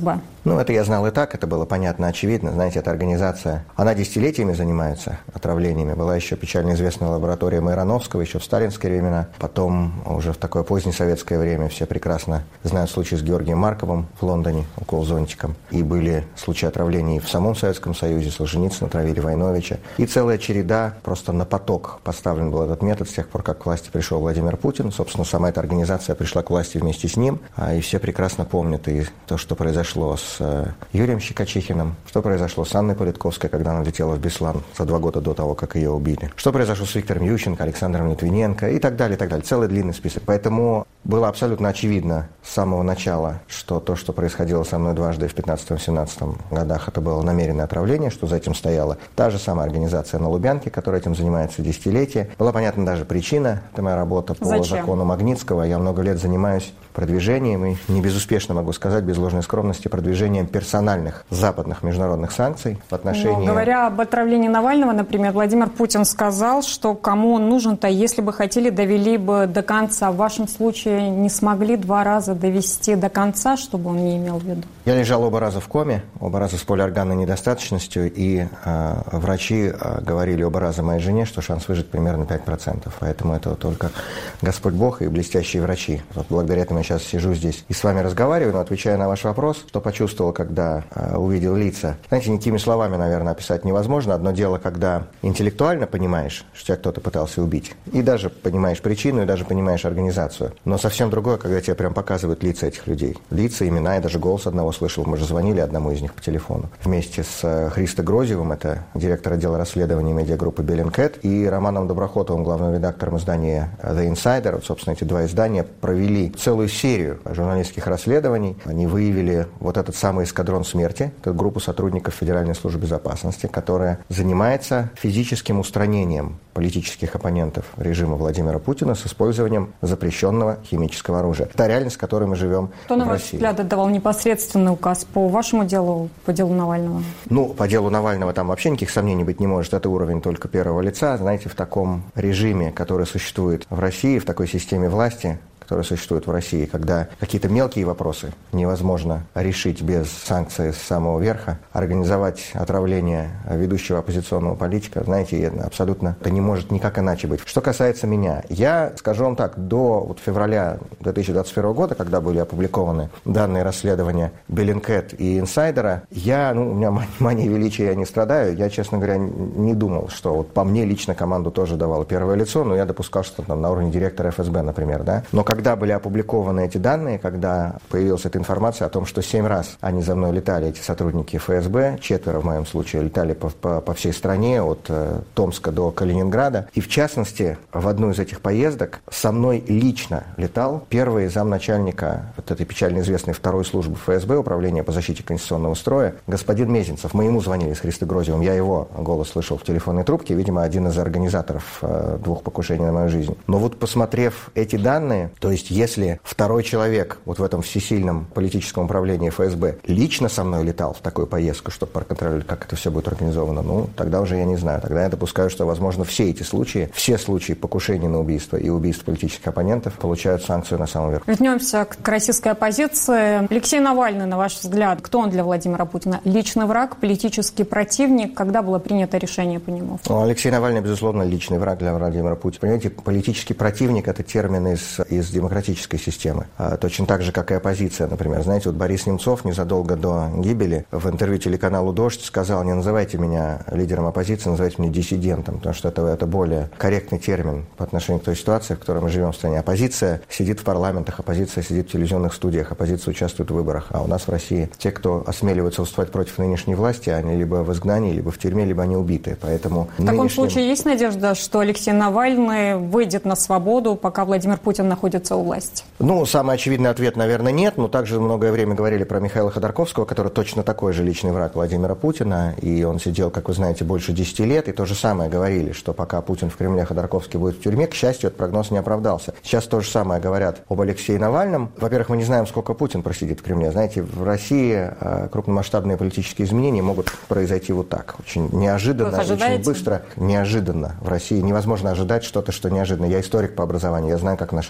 Ну, это я знал и так, это было понятно, очевидно. Знаете, эта организация, она десятилетиями занимается отравлениями. Была еще печально известная лаборатория Майрановского, еще в сталинские времена. Потом, уже в такое позднее советское время, все прекрасно знают случай с Георгием Марковым в Лондоне, укол зонтиком. И были случаи отравлений в самом Советском Союзе. Солженицына отравили, Войновича. И целая череда, просто на поток поставлен был этот метод с тех пор, как к власти пришел Владимир Путин. Собственно, сама эта организация пришла к власти вместе с ним. И все прекрасно помнят и то, что произошло с Юрием Щекочихиным, что произошло с Анной Политковской, когда она летела в Беслан за два года до того, как ее убили. Что произошло с Виктором Ющенко, Александром Литвиненко и так далее, и так далее. Целый длинный список. Поэтому было абсолютно очевидно с самого начала, что то, что происходило со мной дважды в пятнадцатом-семнадцатом годах, это было намеренное отравление, что за этим стояла та же самая организация на Лубянке, которая этим занимается десятилетия. Была понятна даже причина. Это моя работа по Зачем? закону Магнитского. Я много лет занимаюсь продвижением, и не безуспешно могу сказать, без ложной скромности, продвижением персональных западных международных санкций в отношении... Но, говоря об отравлении Навального, например, Владимир Путин сказал, что кому он нужен-то, если бы хотели, довели бы до конца. В вашем случае не смогли два раза довести до конца, чтобы он не имел в виду? Я лежал оба раза в коме, оба раза с полиорганной недостаточностью, и э, врачи э, говорили оба раза моей жене, что шанс выжить примерно пять процентов. Поэтому это только Господь Бог и блестящие врачи. Вот благодаря этому я сейчас сижу здесь и с вами разговариваю, но отвечая на ваш вопрос, что почувствовал, когда э, увидел лица. Знаете, никакими словами, наверное, описать невозможно. Одно дело, когда интеллектуально понимаешь, что тебя кто-то пытался убить, и даже понимаешь причину, и даже понимаешь организацию. Но совсем другое, когда тебе прям показывают лица этих людей. Лица, имена, я даже голос одного слышал. Мы же звонили одному из них по телефону. Вместе с э, Христо Грозевым, это директор отдела расследований медиагруппы Bellingcat, и Романом Доброхотовым, главным редактором издания The Insider. Вот, собственно, эти два издания провели целую серию журналистских расследований. Они выявили вот этот самый эскадрон смерти, это группу сотрудников Федеральной службы безопасности, которая занимается физическим устранением политических оппонентов режима Владимира Путина с использованием запрещенного химического оружия. Это реальность, в которой мы живем Кто, в на ваш России. взгляд, отдавал непосредственный указ по вашему делу, по делу Навального? Ну, по делу Навального там вообще никаких сомнений быть не может. Это уровень только первого лица. Знаете, в таком режиме, который существует в России, в такой системе власти, которая существует в России, когда какие-то мелкие вопросы невозможно решить без санкций с самого верха, организовать отравление ведущего оппозиционного политика, знаете, абсолютно это не может никак иначе быть. Что касается меня, я, скажу вам так, до вот февраля две тысячи двадцать первого года, когда были опубликованы данные расследования Bellingcat и Инсайдера, я, ну, у меня мания величия, я не страдаю, я, честно говоря, не думал, что вот по мне лично команду тоже давало первое лицо, но я допускал, что там на уровне директора эф эс бэ, например, да, но как Когда были опубликованы эти данные, когда появилась эта информация о том, что семь раз они за мной летали, эти сотрудники эф эс бэ, четверо в моем случае летали по, по, по всей стране, от э, Томска до Калининграда, и в частности, в одну из этих поездок со мной лично летал первый замначальника вот этой печально известной второй службы эф эс бэ, Управления по защите конституционного строя, господин Мезенцев. Мы ему звонили с Христо Грозевым, я его голос слышал в телефонной трубке, видимо, один из организаторов э, двух покушений на мою жизнь. Но вот посмотрев эти данные, то есть если второй человек вот в этом всесильном политическом управлении эф эс бэ лично со мной летал в такую поездку, чтобы проконтролировать, как это все будет организовано, ну, тогда уже я не знаю. Тогда я допускаю, что, возможно, все эти случаи, все случаи покушений на убийство и убийств политических оппонентов получают санкцию на самом верху. Вернемся к российской оппозиции. Алексей Навальный, на ваш взгляд, кто он для Владимира Путина? Личный враг, политический противник? Когда было принято решение по нему? Ну, Алексей Навальный, безусловно, личный враг для Владимира Путина. Понимаете, политический противник – это термин из, из демократической системы. А, точно так же, как и оппозиция, например. Знаете, вот Борис Немцов незадолго до гибели в интервью телеканалу «Дождь» сказал: не называйте меня лидером оппозиции, называйте меня диссидентом, потому что это, это более корректный термин по отношению к той ситуации, в которой мы живем в стране. Оппозиция сидит в парламентах, оппозиция сидит в телевизионных студиях, оппозиция участвует в выборах. А у нас в России те, кто осмеливаются выступать против нынешней власти, они либо в изгнании, либо в тюрьме, либо они убиты. Поэтому в таком нынешним... случае есть надежда, что Алексей Навальный выйдет на свободу, пока Владимир Путин находится у власти? Ну, самый очевидный ответ, наверное, нет. Но также многое время говорили про Михаила Ходорковского, который точно такой же личный враг Владимира Путина. И он сидел, как вы знаете, больше десяти лет. И то же самое говорили, что пока Путин в Кремле, Ходорковский будет в тюрьме. К счастью, этот прогноз не оправдался. Сейчас то же самое говорят об Алексее Навальном. Во-первых, мы не знаем, сколько Путин просидит в Кремле. Знаете, в России крупномасштабные политические изменения могут произойти вот так. Очень неожиданно, очень быстро. Неожиданно. В России невозможно ожидать что-то, что неожиданно. Я историк по образованию. Я знаю, как в нашей стране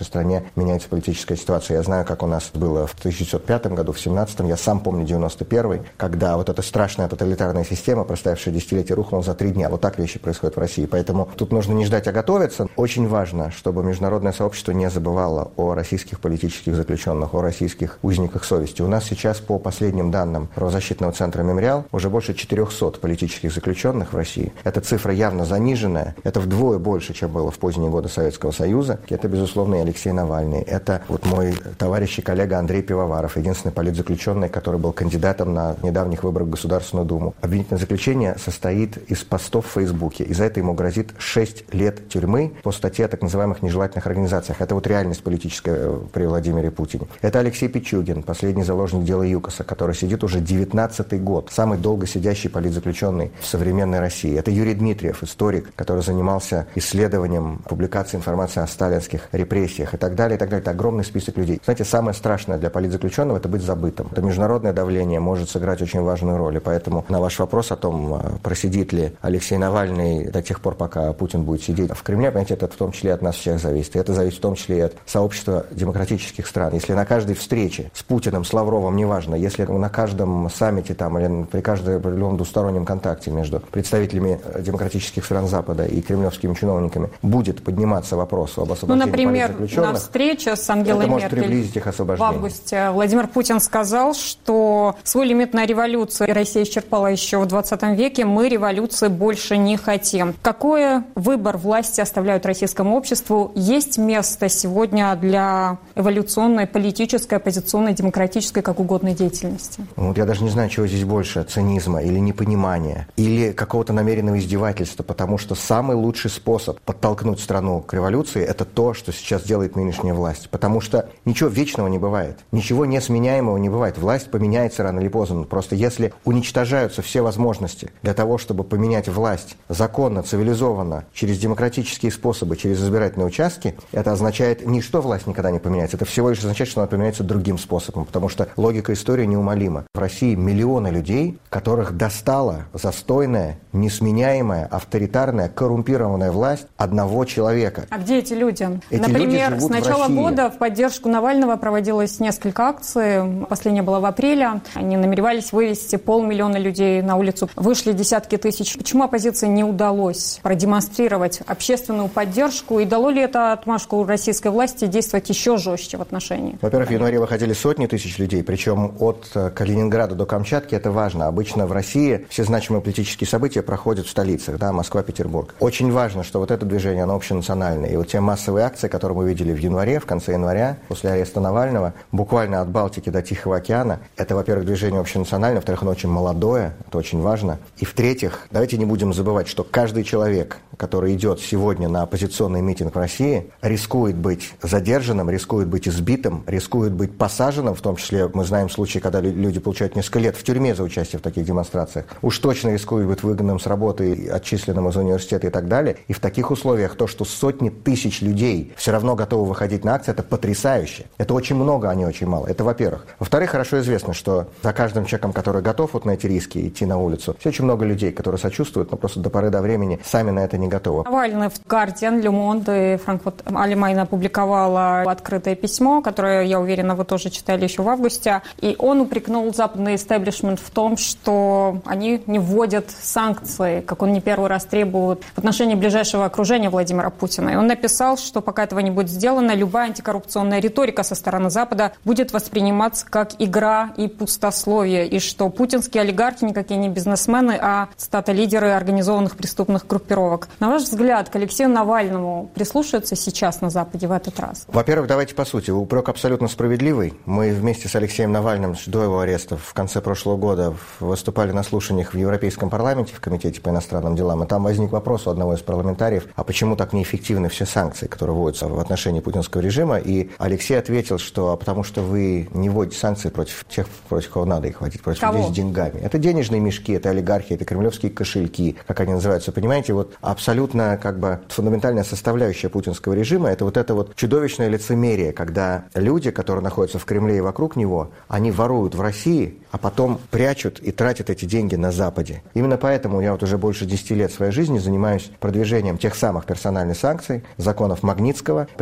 меняется политическая ситуация. Я знаю, как у нас было в тысяча девятьсот пятом году, в семнадцатом, я сам помню девяносто первый, когда вот эта страшная тоталитарная система, проставившая десятилетия, рухнула за три дня. Вот так вещи происходят в России. Поэтому тут нужно не ждать, а готовиться. Очень важно, чтобы международное сообщество не забывало о российских политических заключенных, о российских узниках совести. У нас сейчас, по последним данным правозащитного центра «Мемориал», уже больше четырехсот политических заключенных в России. Эта цифра явно заниженная. Это вдвое больше, чем было в поздние годы Советского Союза. Это, безусловно, и Алексей Навальный. Это вот мой товарищ и коллега Андрей Пивоваров, единственный политзаключенный, который был кандидатом на недавних выборах в Государственную Думу. Обвинительное заключение состоит из постов в Фейсбуке. И за это ему грозит шесть лет тюрьмы по статье о так называемых нежелательных организациях. Это вот реальность политическая при Владимире Путине. Это Алексей Пичугин, последний заложник дела ЮКОСа, который сидит уже девятнадцатый год. Самый долго сидящий политзаключенный в современной России. Это Юрий Дмитриев, историк, который занимался исследованием, публикацией информации о сталинских репрессиях и так далее, и так далее. Это огромный список людей. Знаете, самое страшное для политзаключенного – это быть забытым. Это международное давление может сыграть очень важную роль. И поэтому на ваш вопрос о том, просидит ли Алексей Навальный до тех пор, пока Путин будет сидеть в Кремле, понимаете, это в том числе от нас всех зависит. И это зависит в том числе и от сообщества демократических стран. Если на каждой встрече с Путиным, с Лавровым, неважно, если на каждом саммите там, или при каждом двустороннем контакте между представителями демократических стран Запада и кремлевскими чиновниками будет подниматься вопрос об освобождении ну, например, политзаключенных, на встрече с Ангелой это может Меркель приблизить их освобождение. В августе Владимир Путин сказал, что свой лимит на революцию Россия исчерпала еще в двадцатом веке, мы революции больше не хотим. Какой выбор власти оставляют российскому обществу? Есть место сегодня для эволюционной, политической, оппозиционной, демократической, как угодной деятельности? Вот я даже не знаю, чего здесь больше, цинизма или непонимания, или какого-то намеренного издевательства, потому что самый лучший способ подтолкнуть страну к революции – это то, что сейчас делает нынешняя власть. Потому что ничего вечного не бывает, ничего несменяемого не бывает. Власть поменяется рано или поздно. Просто если уничтожаются все возможности для того, чтобы поменять власть законно, цивилизованно, через демократические способы, через избирательные участки, это означает не что власть никогда не поменяется, это всего лишь означает, что она поменяется другим способом, потому что логика истории неумолима. В России миллионы людей, которых достала застойная, несменяемая, авторитарная, коррумпированная власть одного человека. А где эти люди? Эти Например, люди с начала в года в поддержку Навального проводилось несколько акций. Последняя была в апреле. Они намеревались вывести полмиллиона людей на улицу. Вышли десятки тысяч. Почему оппозиции не удалось продемонстрировать общественную поддержку? И дало ли это отмашку российской власти действовать еще жестче в отношении? Во-первых, в январе выходили сотни тысяч людей, причем от Калининграда до Камчатки. Это важно. Обычно в России все значимые политические события проходят в столицах, да, Москва, Петербург. Очень важно, что вот это движение, оно общенациональное. И вот те массовые акции, которые мы видели в январе, в конце января, после ареста Навального, буквально от Балтики до Тихого океана, это, во-первых, движение общенациональное, во-вторых, оно очень молодое, это очень важно. И в-третьих, давайте не будем забывать, что каждый человек, который идет сегодня на оппозиционный митинг в России, рискует быть задержанным, рискует быть избитым, рискует быть посаженным, в том числе мы знаем случаи, когда люди получают несколько лет в тюрьме за участие в таких демонстрациях, уж точно рискует быть выгнанным с работы, отчисленным из университета и так далее. И в таких условиях то, что сотни тысяч людей все равно готовы выходить на акции, это потрясающе. Это очень много, а не очень мало. Это во-первых. Во-вторых, хорошо известно, что за каждым человеком, который готов вот на эти риски идти на улицу, все очень много людей, которые сочувствуют, но просто до поры до времени сами на это не готовы. Навальный в «Гардиан», «Ле Монд» и «Франкфурт Allgemeine» опубликовала открытое письмо, которое, я уверена, вы тоже читали еще в августе, и он упрекнул западный истеблишмент в том, что они не вводят санкции, как он не первый раз требует в отношении ближайшего окружения Владимира Путина. И он написал, что пока этого не будет сделано, любая антикоррупционная риторика со стороны Запада будет восприниматься как игра и пустословие, и что путинские олигархи никакие не бизнесмены, а, цитата, лидеры организованных преступных группировок. На ваш взгляд, к Алексею Навальному прислушиваются сейчас на Западе в этот раз? Во-первых, давайте по сути. Упрек абсолютно справедливый. Мы вместе с Алексеем Навальным до его ареста в конце прошлого года выступали на слушаниях в Европейском парламенте, в Комитете по иностранным делам, и там возник вопрос у одного из парламентариев, а почему так неэффективны все санкции, которые вводятся в отношении путинского режима, и Алексей ответил, что потому что вы не вводите санкции против тех, против кого надо их вводить, против Кого? людей с деньгами. Это денежные мешки, это олигархи, это кремлевские кошельки, как они называются, понимаете, вот абсолютно как бы фундаментальная составляющая путинского режима, это вот это вот чудовищное лицемерие, когда люди, которые находятся в Кремле и вокруг него, они воруют в России, а потом прячут и тратят эти деньги на Западе. Именно поэтому я вот уже больше десяти лет своей жизни занимаюсь продвижением тех самых персональных санкций, законов Магнитского, подчеркну,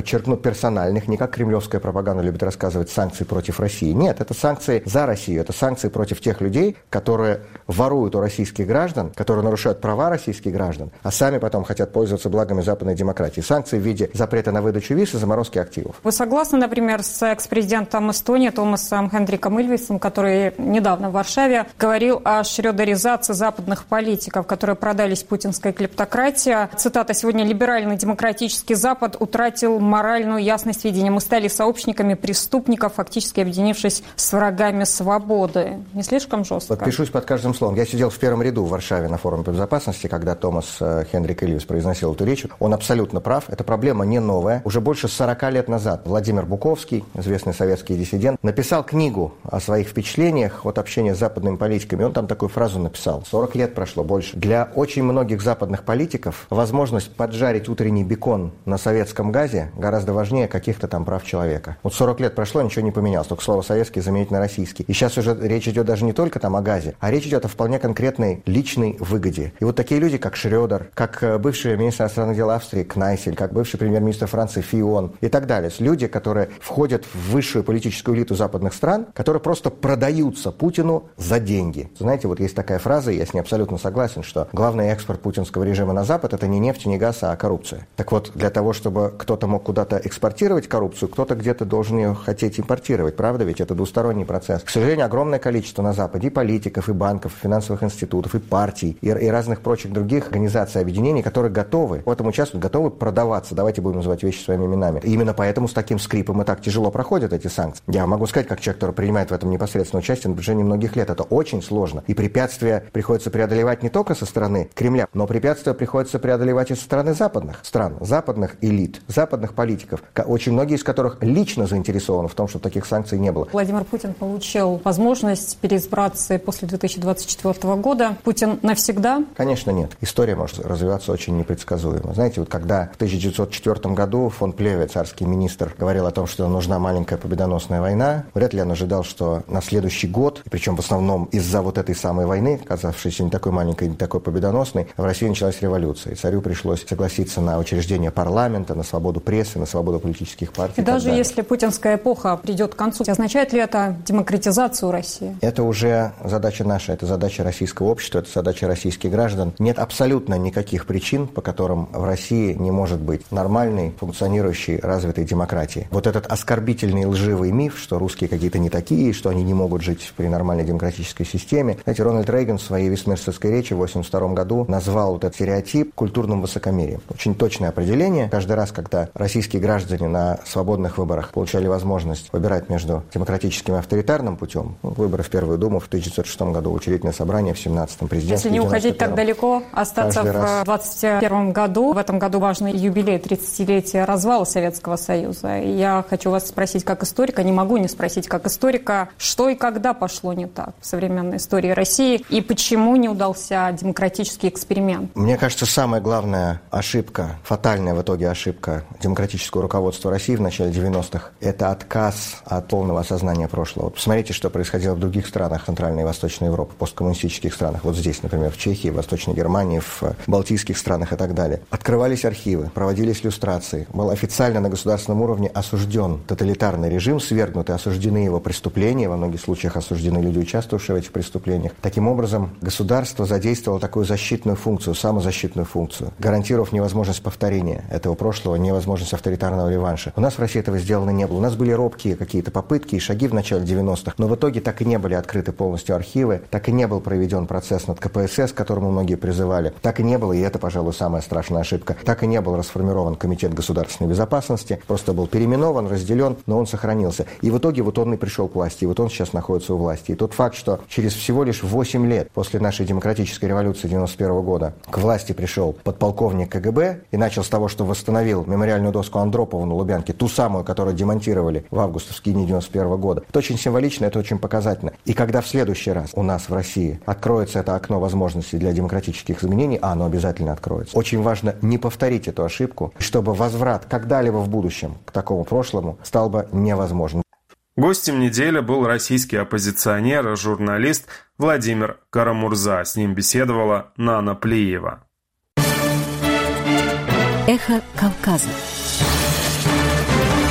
персональных, не как кремлевская пропаганда любит рассказывать, санкций против России. Нет, это санкции за Россию, это санкции против тех людей, которые воруют у российских граждан, которые нарушают права российских граждан, а сами потом хотят пользоваться благами западной демократии. Санкции в виде запрета на выдачу виз и заморозки активов. Вы согласны, например, с экс-президентом Эстонии Томасом Хендриком Ильвисом, который недавно в Варшаве говорил о шрёдеризации западных политиков, которые продались путинской клептократии. Цитата: «Сегодня либеральный демократический Запад утратил моральную ясность видения. Мы стали сообщниками преступников, фактически объединившись с врагами свободы». Не слишком жестко? Подпишусь под каждым словом. Я сидел в первом ряду в Варшаве на форуме по безопасности, когда Томас Хендрик Ильвис произносил эту речь. Он абсолютно прав. Эта проблема не новая. Уже больше сорока лет назад Владимир Буковский, известный советский диссидент, написал книгу о своих впечатлениях от общения с западными политиками. Он там такую фразу написал. сорок лет прошло, больше. Для очень многих западных политиков возможность поджарить утренний бекон на советском газе гораздо важнее каких-то там прав человека. Вот сорок лет прошло, ничего не поменялось. Только слово «советский» заменить на «российский». И сейчас уже речь идет даже не только там о газе, а речь идет о вполне конкретной личной выгоде. И вот такие люди, как Шрёдер, как бывший министр иностранных дел Австрии Кнайсель, как бывший премьер-министр Франции Фион и так далее. Люди, которые входят в высшую политическую элиту западных стран, которые просто продаются Путину за деньги. Знаете, вот есть такая фраза, я с ней абсолютно согласен, что главный экспорт путинского режима на Запад — это не нефть, не газ, а коррупция. Так вот, для того, чтобы кто-то мог куда-то экспортировать коррупцию, кто-то где-то должен ее хотеть импортировать, правда? Ведь это двусторонний процесс. К сожалению, огромное количество на Западе и политиков, и банков, и финансовых институтов, и партий, и, и разных прочих других организаций, объединений, которые готовы в этом участвовать, готовы продаваться. Давайте будем называть вещи своими именами. И именно поэтому с таким скрипом и так тяжело проходят эти санкции. Я могу сказать, как человек, который принимает в этом непосредственное участие на протяжении многих лет, это очень сложно. И препятствия приходится преодолевать не только со стороны Кремля, но препятствия приходится преодолевать и со стороны западных стран, западных элит, западных политиков, очень многие из которых лично заинтересованы в том, чтобы таких санкций не было. Владимир Путин получил возможность переизбраться после две тысячи двадцать четвёртого года. Путин навсегда? Конечно, нет. История может развиваться очень непредсказуемо. Знаете, вот когда в тысяча девятьсот четвёртом году фон Плеве, царский министр, говорил о том, что нужна маленькая победоносная война, вряд ли он ожидал, что на следующий год, и причем в основном из-за вот этой самой войны, казавшейся не такой маленькой, не такой победоносной, в России началась революция. И царю пришлось согласиться на учреждение парламента, на свободу прессы, на свободу политических партий. И, и даже если путинская эпоха придет к концу, означает ли это демократизацию России? Это уже задача наша, это задача российского общества, это задача российских граждан. Нет абсолютно никаких причин, по которым в России не может быть нормальной, функционирующей, развитой демократии. Вот этот оскорбительный лживый миф, что русские какие-то не такие, что они не могут жить при нормальной демократической системе. Знаете, Рональд Рейган в своей вестминстерской речи в восемьдесят втором году назвал вот этот стереотип культурным высокомерием. Очень точное определение. Каждый раз, когда российские граждане на свободных выборах получали возможность выбирать между демократическим и авторитарным путем, выборы в Первую Думу в тысяча девятьсот шестом году, учредительное собрание в семнадцатом, президентские. Если не уходить так далеко, остаться в раз... двадцать первом году, в этом году важный юбилей тридцатилетия развала Советского Союза. И я хочу вас спросить как историка, не могу не спросить как историка, что и когда пошло не так в современной истории России и почему не удался демократический эксперимент? Мне кажется, самая главная ошибка, фатальная в итоге ошибка демократического руководства России в начале девяностых – это отказ от полного осознания прошлого. Вот посмотрите, что происходило в других странах Центральной и Восточной Европы, посткоммунистических странах. Вот здесь, например, в Чехии, в Восточной Германии, в Балтийских странах и так далее. Открывались архивы, проводились люстрации. Был официально на государственном уровне осужден тоталитарный режим, свергнуты, осуждены его преступления, во многих случаях осуждены люди, участвовавшие в этих преступлениях. Таким образом, государство задействовало такую защитную функцию, самозащитную функцию, гарантировав невозможность повторения этого прошлого, невозможность авторитарного реванша. У нас в России этого сделано не было. У нас были робкие какие-то попытки и шаги в начале девяностых, но в итоге так и не были открыты полностью архивы, так и не был проведен процесс над ка пэ эс эс, к которому многие призывали, так и не было, и это, пожалуй, самая страшная ошибка, так и не был расформирован Комитет государственной безопасности, просто был переименован, разделен, но он сохранился. И в итоге вот он и пришел к власти, и вот он сейчас находится у власти. И тот факт, что через всего лишь восемь лет после нашей демократической революции девяносто первого года к власти пришел подполковник ка гэ бэ и начал с того, что восстановил мемориальную доску Андропова на Лубянке, ту самую, которую демонтировали в августовские дни девяносто первого года. Это очень символично, это очень показательно. И когда в следующий раз у нас в России откроется это окно возможностей для демократических изменений, а оно обязательно откроется, очень важно не повторить эту ошибку, чтобы возврат когда-либо в будущем к такому прошлому стал бы невозможным. Гостем недели был российский оппозиционер и журналист Владимир Карамурза. С ним беседовала Нана Плиева. Эхо Кавказа.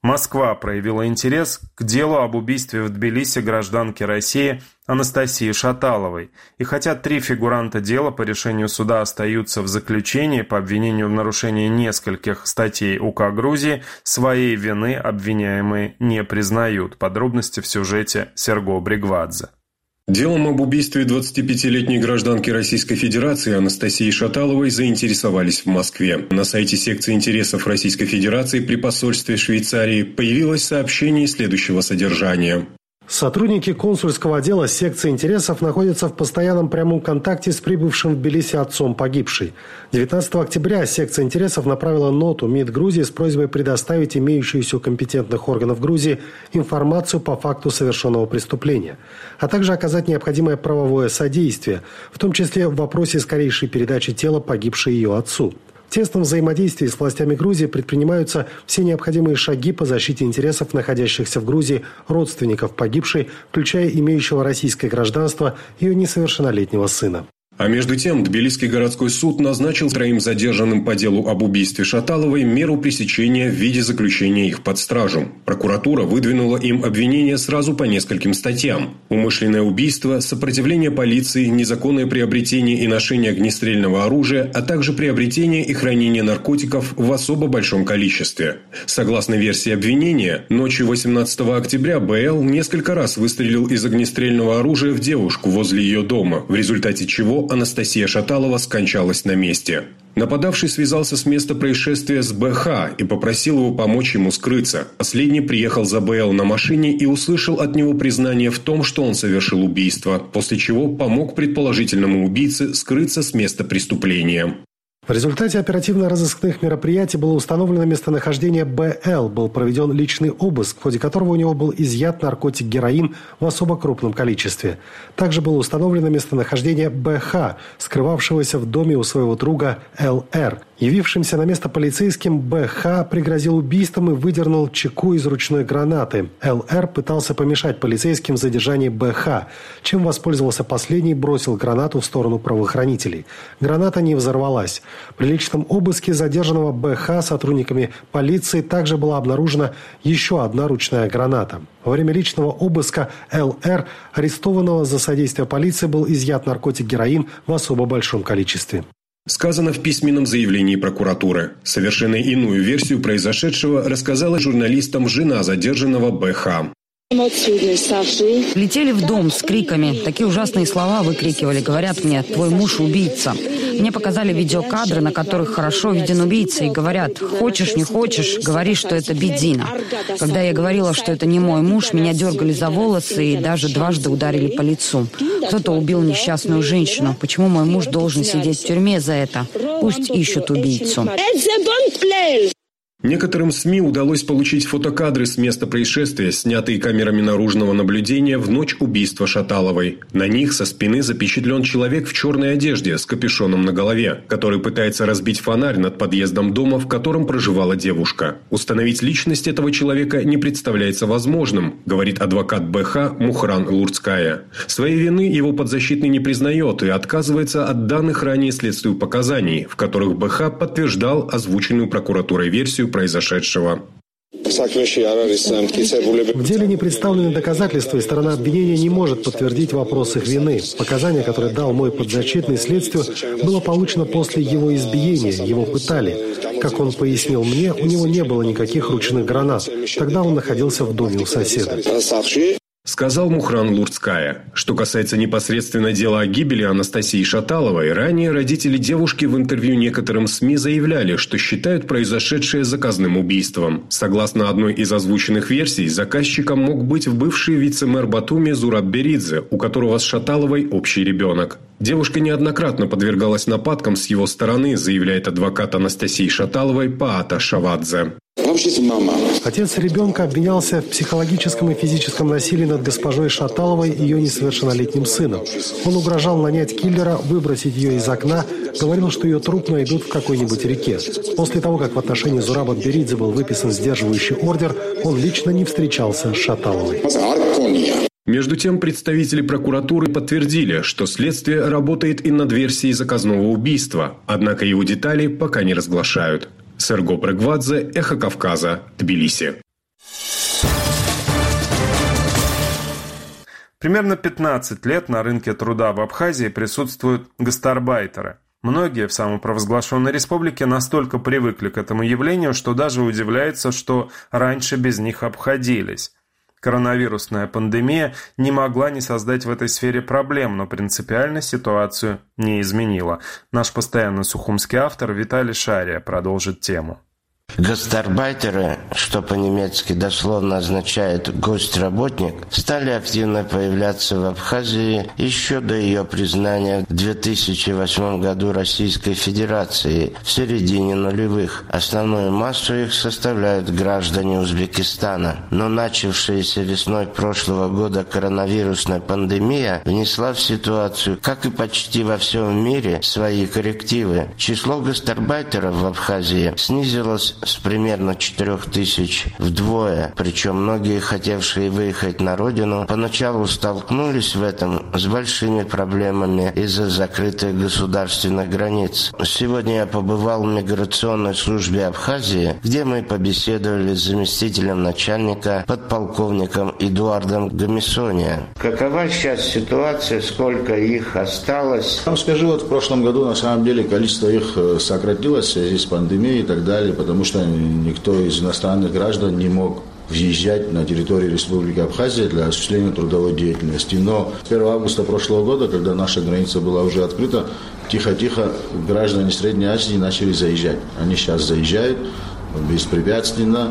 Москва проявила интерес к делу об убийстве в Тбилиси гражданки России Анастасии Шаталовой. И хотя три фигуранта дела по решению суда остаются в заключении по обвинению в нарушении нескольких статей УК Грузии, своей вины обвиняемые не признают. Подробности в сюжете Серго Бригвадзе. Делом об убийстве двадцатипятилетней гражданки Российской Федерации Анастасии Шаталовой заинтересовались в Москве. На сайте секции интересов Российской Федерации при посольстве Швейцарии появилось сообщение следующего содержания. Сотрудники консульского отдела секции интересов находятся в постоянном прямом контакте с прибывшим в Тбилиси отцом погибшей. девятнадцатого октября секция интересов направила ноту МИД Грузии с просьбой предоставить имеющуюся у компетентных органов Грузии информацию по факту совершенного преступления, а также оказать необходимое правовое содействие, в том числе в вопросе скорейшей передачи тела погибшей ее отцу. В тесном взаимодействии с властями Грузии предпринимаются все необходимые шаги по защите интересов находящихся в Грузии родственников погибшей, включая имеющего российское гражданство ее несовершеннолетнего сына. А между тем, Тбилисский городской суд назначил троим задержанным по делу об убийстве Шаталовой меру пресечения в виде заключения их под стражу. Прокуратура выдвинула им обвинения сразу по нескольким статьям: умышленное убийство, сопротивление полиции, незаконное приобретение и ношение огнестрельного оружия, а также приобретение и хранение наркотиков в особо большом количестве. Согласно версии обвинения, ночью восемнадцатого октября БЛ несколько раз выстрелил из огнестрельного оружия в девушку возле ее дома, в результате чего Анастасия Шаталова скончалась на месте. Нападавший связался с места происшествия с БХ и попросил его помочь ему скрыться. Последний приехал за БЛ на машине и услышал от него признание в том, что он совершил убийство, после чего помог предположительному убийце скрыться с места преступления. В результате оперативно-розыскных мероприятий было установлено местонахождение БЛ, был проведен личный обыск, в ходе которого у него был изъят наркотик героин в особо крупном количестве. Также было установлено местонахождение БХ, скрывавшегося в доме у своего друга ЛР. Явившимся на место полицейским БХ пригрозил убийством и выдернул чеку из ручной гранаты. ЛР пытался помешать полицейским в задержании БХ, чем воспользовался последний и бросил гранату в сторону правоохранителей. Граната не взорвалась. При личном обыске задержанного БХ сотрудниками полиции также была обнаружена еще одна ручная граната. Во время личного обыска ЛР, арестованного за содействие полиции, был изъят наркотик героин в особо большом количестве. Сказано в письменном заявлении прокуратуры. Совершенно иную версию произошедшего рассказала журналистам жена задержанного БХ. Летели в дом с криками. Такие ужасные слова выкрикивали. Говорят мне: «Твой муж убийца». Мне показали видеокадры, на которых хорошо виден убийца, и говорят: «Хочешь, не хочешь, говори, что это Бедзина». Когда я говорила, что это не мой муж, меня дергали за волосы и даже дважды ударили по лицу. Кто-то убил несчастную женщину. Почему мой муж должен сидеть в тюрьме за это? Пусть ищут убийцу. Некоторым СМИ удалось получить фотокадры с места происшествия, снятые камерами наружного наблюдения в ночь убийства Шаталовой. На них со спины запечатлен человек в черной одежде с капюшоном на голове, который пытается разбить фонарь над подъездом дома, в котором проживала девушка. Установить личность этого человека не представляется возможным, говорит адвокат БХ Мухран Лурцкая. Своей вины его подзащитный не признает и отказывается от данных ранее следствию показаний, в которых БХ подтверждал озвученную прокуратурой версию произошедшего. В деле не представлены доказательства, и сторона обвинения не может подтвердить вопрос их вины. Показания, которые дал мой подзащитный следствию, было получено после его избиения, его пытали. Как он пояснил мне, у него не было никаких ручных гранат. Тогда он находился в доме у соседа. Сказал Мухран Лурцкая. Что касается непосредственно дела о гибели Анастасии Шаталовой, ранее родители девушки в интервью некоторым СМИ заявляли, что считают произошедшее заказным убийством. Согласно одной из озвученных версий, заказчиком мог быть бывший вице-мэр Батуми Зураб Беридзе, у которого с Шаталовой общий ребенок. Девушка неоднократно подвергалась нападкам с его стороны, заявляет адвокат Анастасии Шаталовой Паата Шавадзе. Отец ребенка обвинялся в психологическом и физическом насилии над госпожой Шаталовой и ее несовершеннолетним сыном. Он угрожал нанять киллера, выбросить ее из окна, говорил, что ее труп найдут в какой-нибудь реке. После того, как в отношении Зураба Беридзе был выписан сдерживающий ордер, он лично не встречался с Шаталовой. Между тем, представители прокуратуры подтвердили, что следствие работает и над версией заказного убийства, однако его детали пока не разглашают. Серго Бригвадзе, Эхо Кавказа, Тбилиси. Примерно пятнадцать лет на рынке труда в Абхазии присутствуют гастарбайтеры. Многие в самопровозглашенной республике настолько привыкли к этому явлению, что даже удивляются, что раньше без них обходились. Коронавирусная пандемия не могла не создать в этой сфере проблем, но принципиально ситуацию не изменила. Наш постоянный сухумский автор Виталий Шария продолжит тему. Гастарбайтеры, что по-немецки дословно означает «гость-работник», стали активно появляться в Абхазии еще до ее признания в две тысячи восьмом году Российской Федерации, в середине нулевых. Основную массу их составляют граждане Узбекистана. Но начавшаяся весной прошлого года коронавирусная пандемия внесла в ситуацию, как и почти во всем мире, свои коррективы. Число гастарбайтеров в Абхазии снизилось с примерно четырех тысяч вдвое, причем многие, хотевшие выехать на родину, поначалу столкнулись в этом с большими проблемами из-за закрытых государственных границ. Сегодня я побывал в миграционной службе Абхазии, где мы побеседовали с заместителем начальника, подполковником Эдуардом Гамисония. Какова сейчас ситуация, сколько их осталось? Вам скажу, вот в прошлом году на самом деле количество их сократилось в связи с пандемией и так далее, потому что никто из иностранных граждан не мог въезжать на территорию Республики Абхазия для осуществления трудовой деятельности. Но с первого августа прошлого года, когда наша граница была уже открыта, тихо-тихо граждане Средней Азии начали заезжать. Они сейчас заезжают беспрепятственно,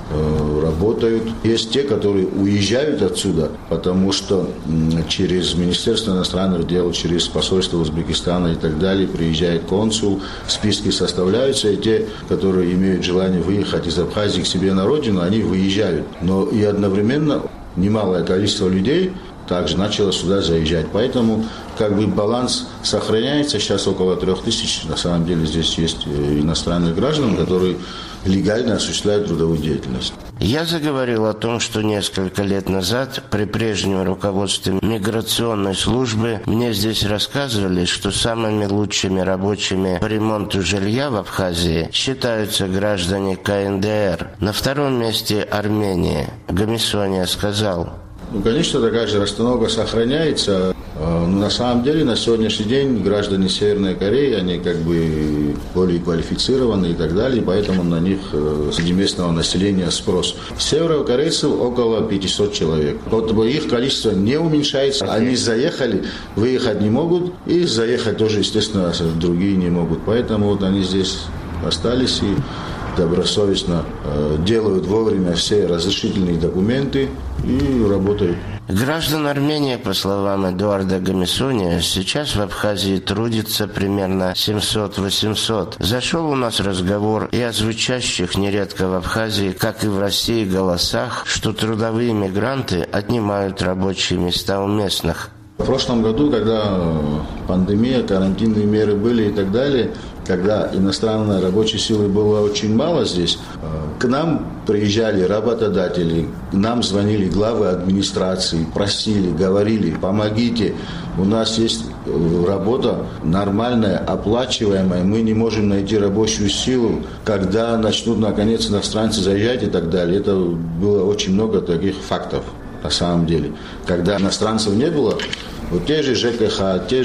работают. Есть те, которые уезжают отсюда, потому что через Министерство иностранных дел, через посольство Узбекистана и так далее приезжает консул, списки составляются, и те, которые имеют желание выехать из Абхазии к себе на родину, они выезжают. Но и одновременно немалое количество людей также начало сюда заезжать. Поэтому как бы баланс сохраняется. Сейчас около трех тысяч. На самом деле здесь есть иностранных граждан, которые легально осуществляют трудовую деятельность. Я заговорил о том, что несколько лет назад при прежнем руководстве миграционной службы мне здесь рассказывали, что самыми лучшими рабочими по ремонту жилья в Абхазии считаются граждане ка эн дэ эр. На втором месте Армения. Гамисония сказал: Ну, конечно, такая же расстановка сохраняется. Но на самом деле на сегодняшний день граждане Северной Кореи, они как бы более квалифицированы и так далее, поэтому на них среди местного населения спрос. Северокорейцев около пятьсот человек. Вот их количество не уменьшается. Они заехали, выехать не могут, и заехать тоже, естественно, другие не могут. Поэтому вот они здесь остались и добросовестно э, делают вовремя все разрешительные документы и работают. Граждан Армении, по словам Эдуарда Гамисония, сейчас в Абхазии трудится примерно семьсот-восемьсот. Зашел у нас разговор и о звучащих нередко в Абхазии, как и в России, голосах, что трудовые мигранты отнимают рабочие места у местных. В прошлом году, когда пандемия, карантинные меры были и так далее, когда иностранной рабочей силы было очень мало здесь, к нам приезжали работодатели, к нам звонили главы администрации, просили, говорили: помогите, у нас есть работа нормальная, оплачиваемая, мы не можем найти рабочую силу, когда начнут наконец иностранцы заезжать и так далее. Это было очень много таких фактов. На самом деле, когда иностранцев не было, вот те же жэ ка ха, те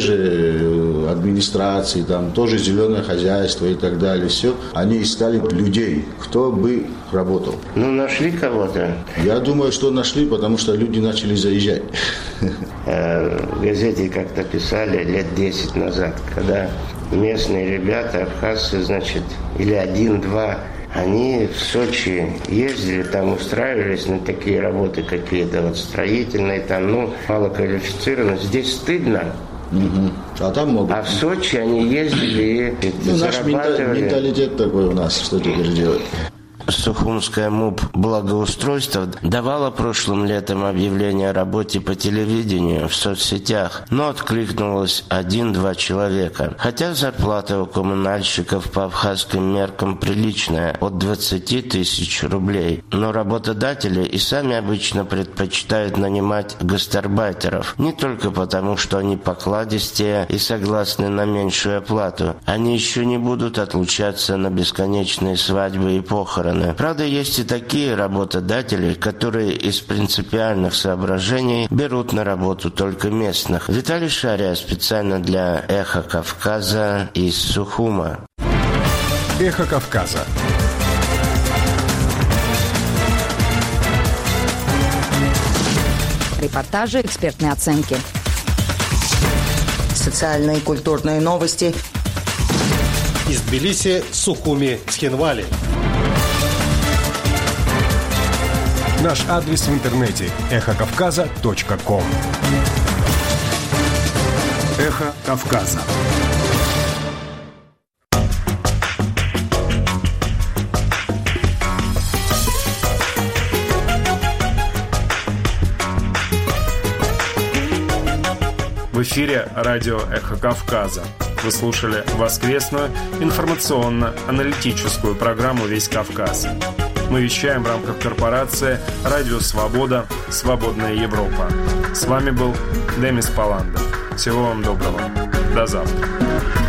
же администрации, там тоже зеленое хозяйство и так далее, все, они искали людей, кто бы работал. Ну, нашли кого-то? Я думаю, что нашли, потому что люди начали заезжать. В газете как-то писали лет десять назад, когда местные ребята, абхазцы, значит, или один-два, они в Сочи ездили, там устраивались на такие работы какие-то, вот строительные, там, ну, малоквалифицированные. Здесь стыдно. Угу. А там могут. А в Сочи они ездили и ну, зарабатывали. Наш менталитет такой у нас, что теперь делать? Сухумская МУП благоустройства давала прошлым летом объявление о работе по телевидению в соцсетях, но откликнулось один-два человека. Хотя зарплата у коммунальщиков по абхазским меркам приличная, от двадцати тысяч рублей. Но работодатели и сами обычно предпочитают нанимать гастарбайтеров. Не только потому, что они покладистее и согласны на меньшую оплату. Они еще не будут отлучаться на бесконечные свадьбы и похороны. достаточно. Правда, есть и такие работодатели, которые из принципиальных соображений берут на работу только местных. Виталий Шария специально для «Эхо Кавказа» из Сухума. «Эхо Кавказа». Репортажи, экспертные оценки. Социальные и культурные новости. Из Тбилиси, Сухуми, Цхинвали. Наш адрес в интернете – эхо кавказа точка ком. «Эхо Кавказа». В эфире радио «Эхо Кавказа». Вы слушали воскресную информационно-аналитическую программу «Весь Кавказ». Мы вещаем в рамках корпорации «Радио Свобода. Свободная Европа». С вами был Демис Паландов. Всего вам доброго. До завтра.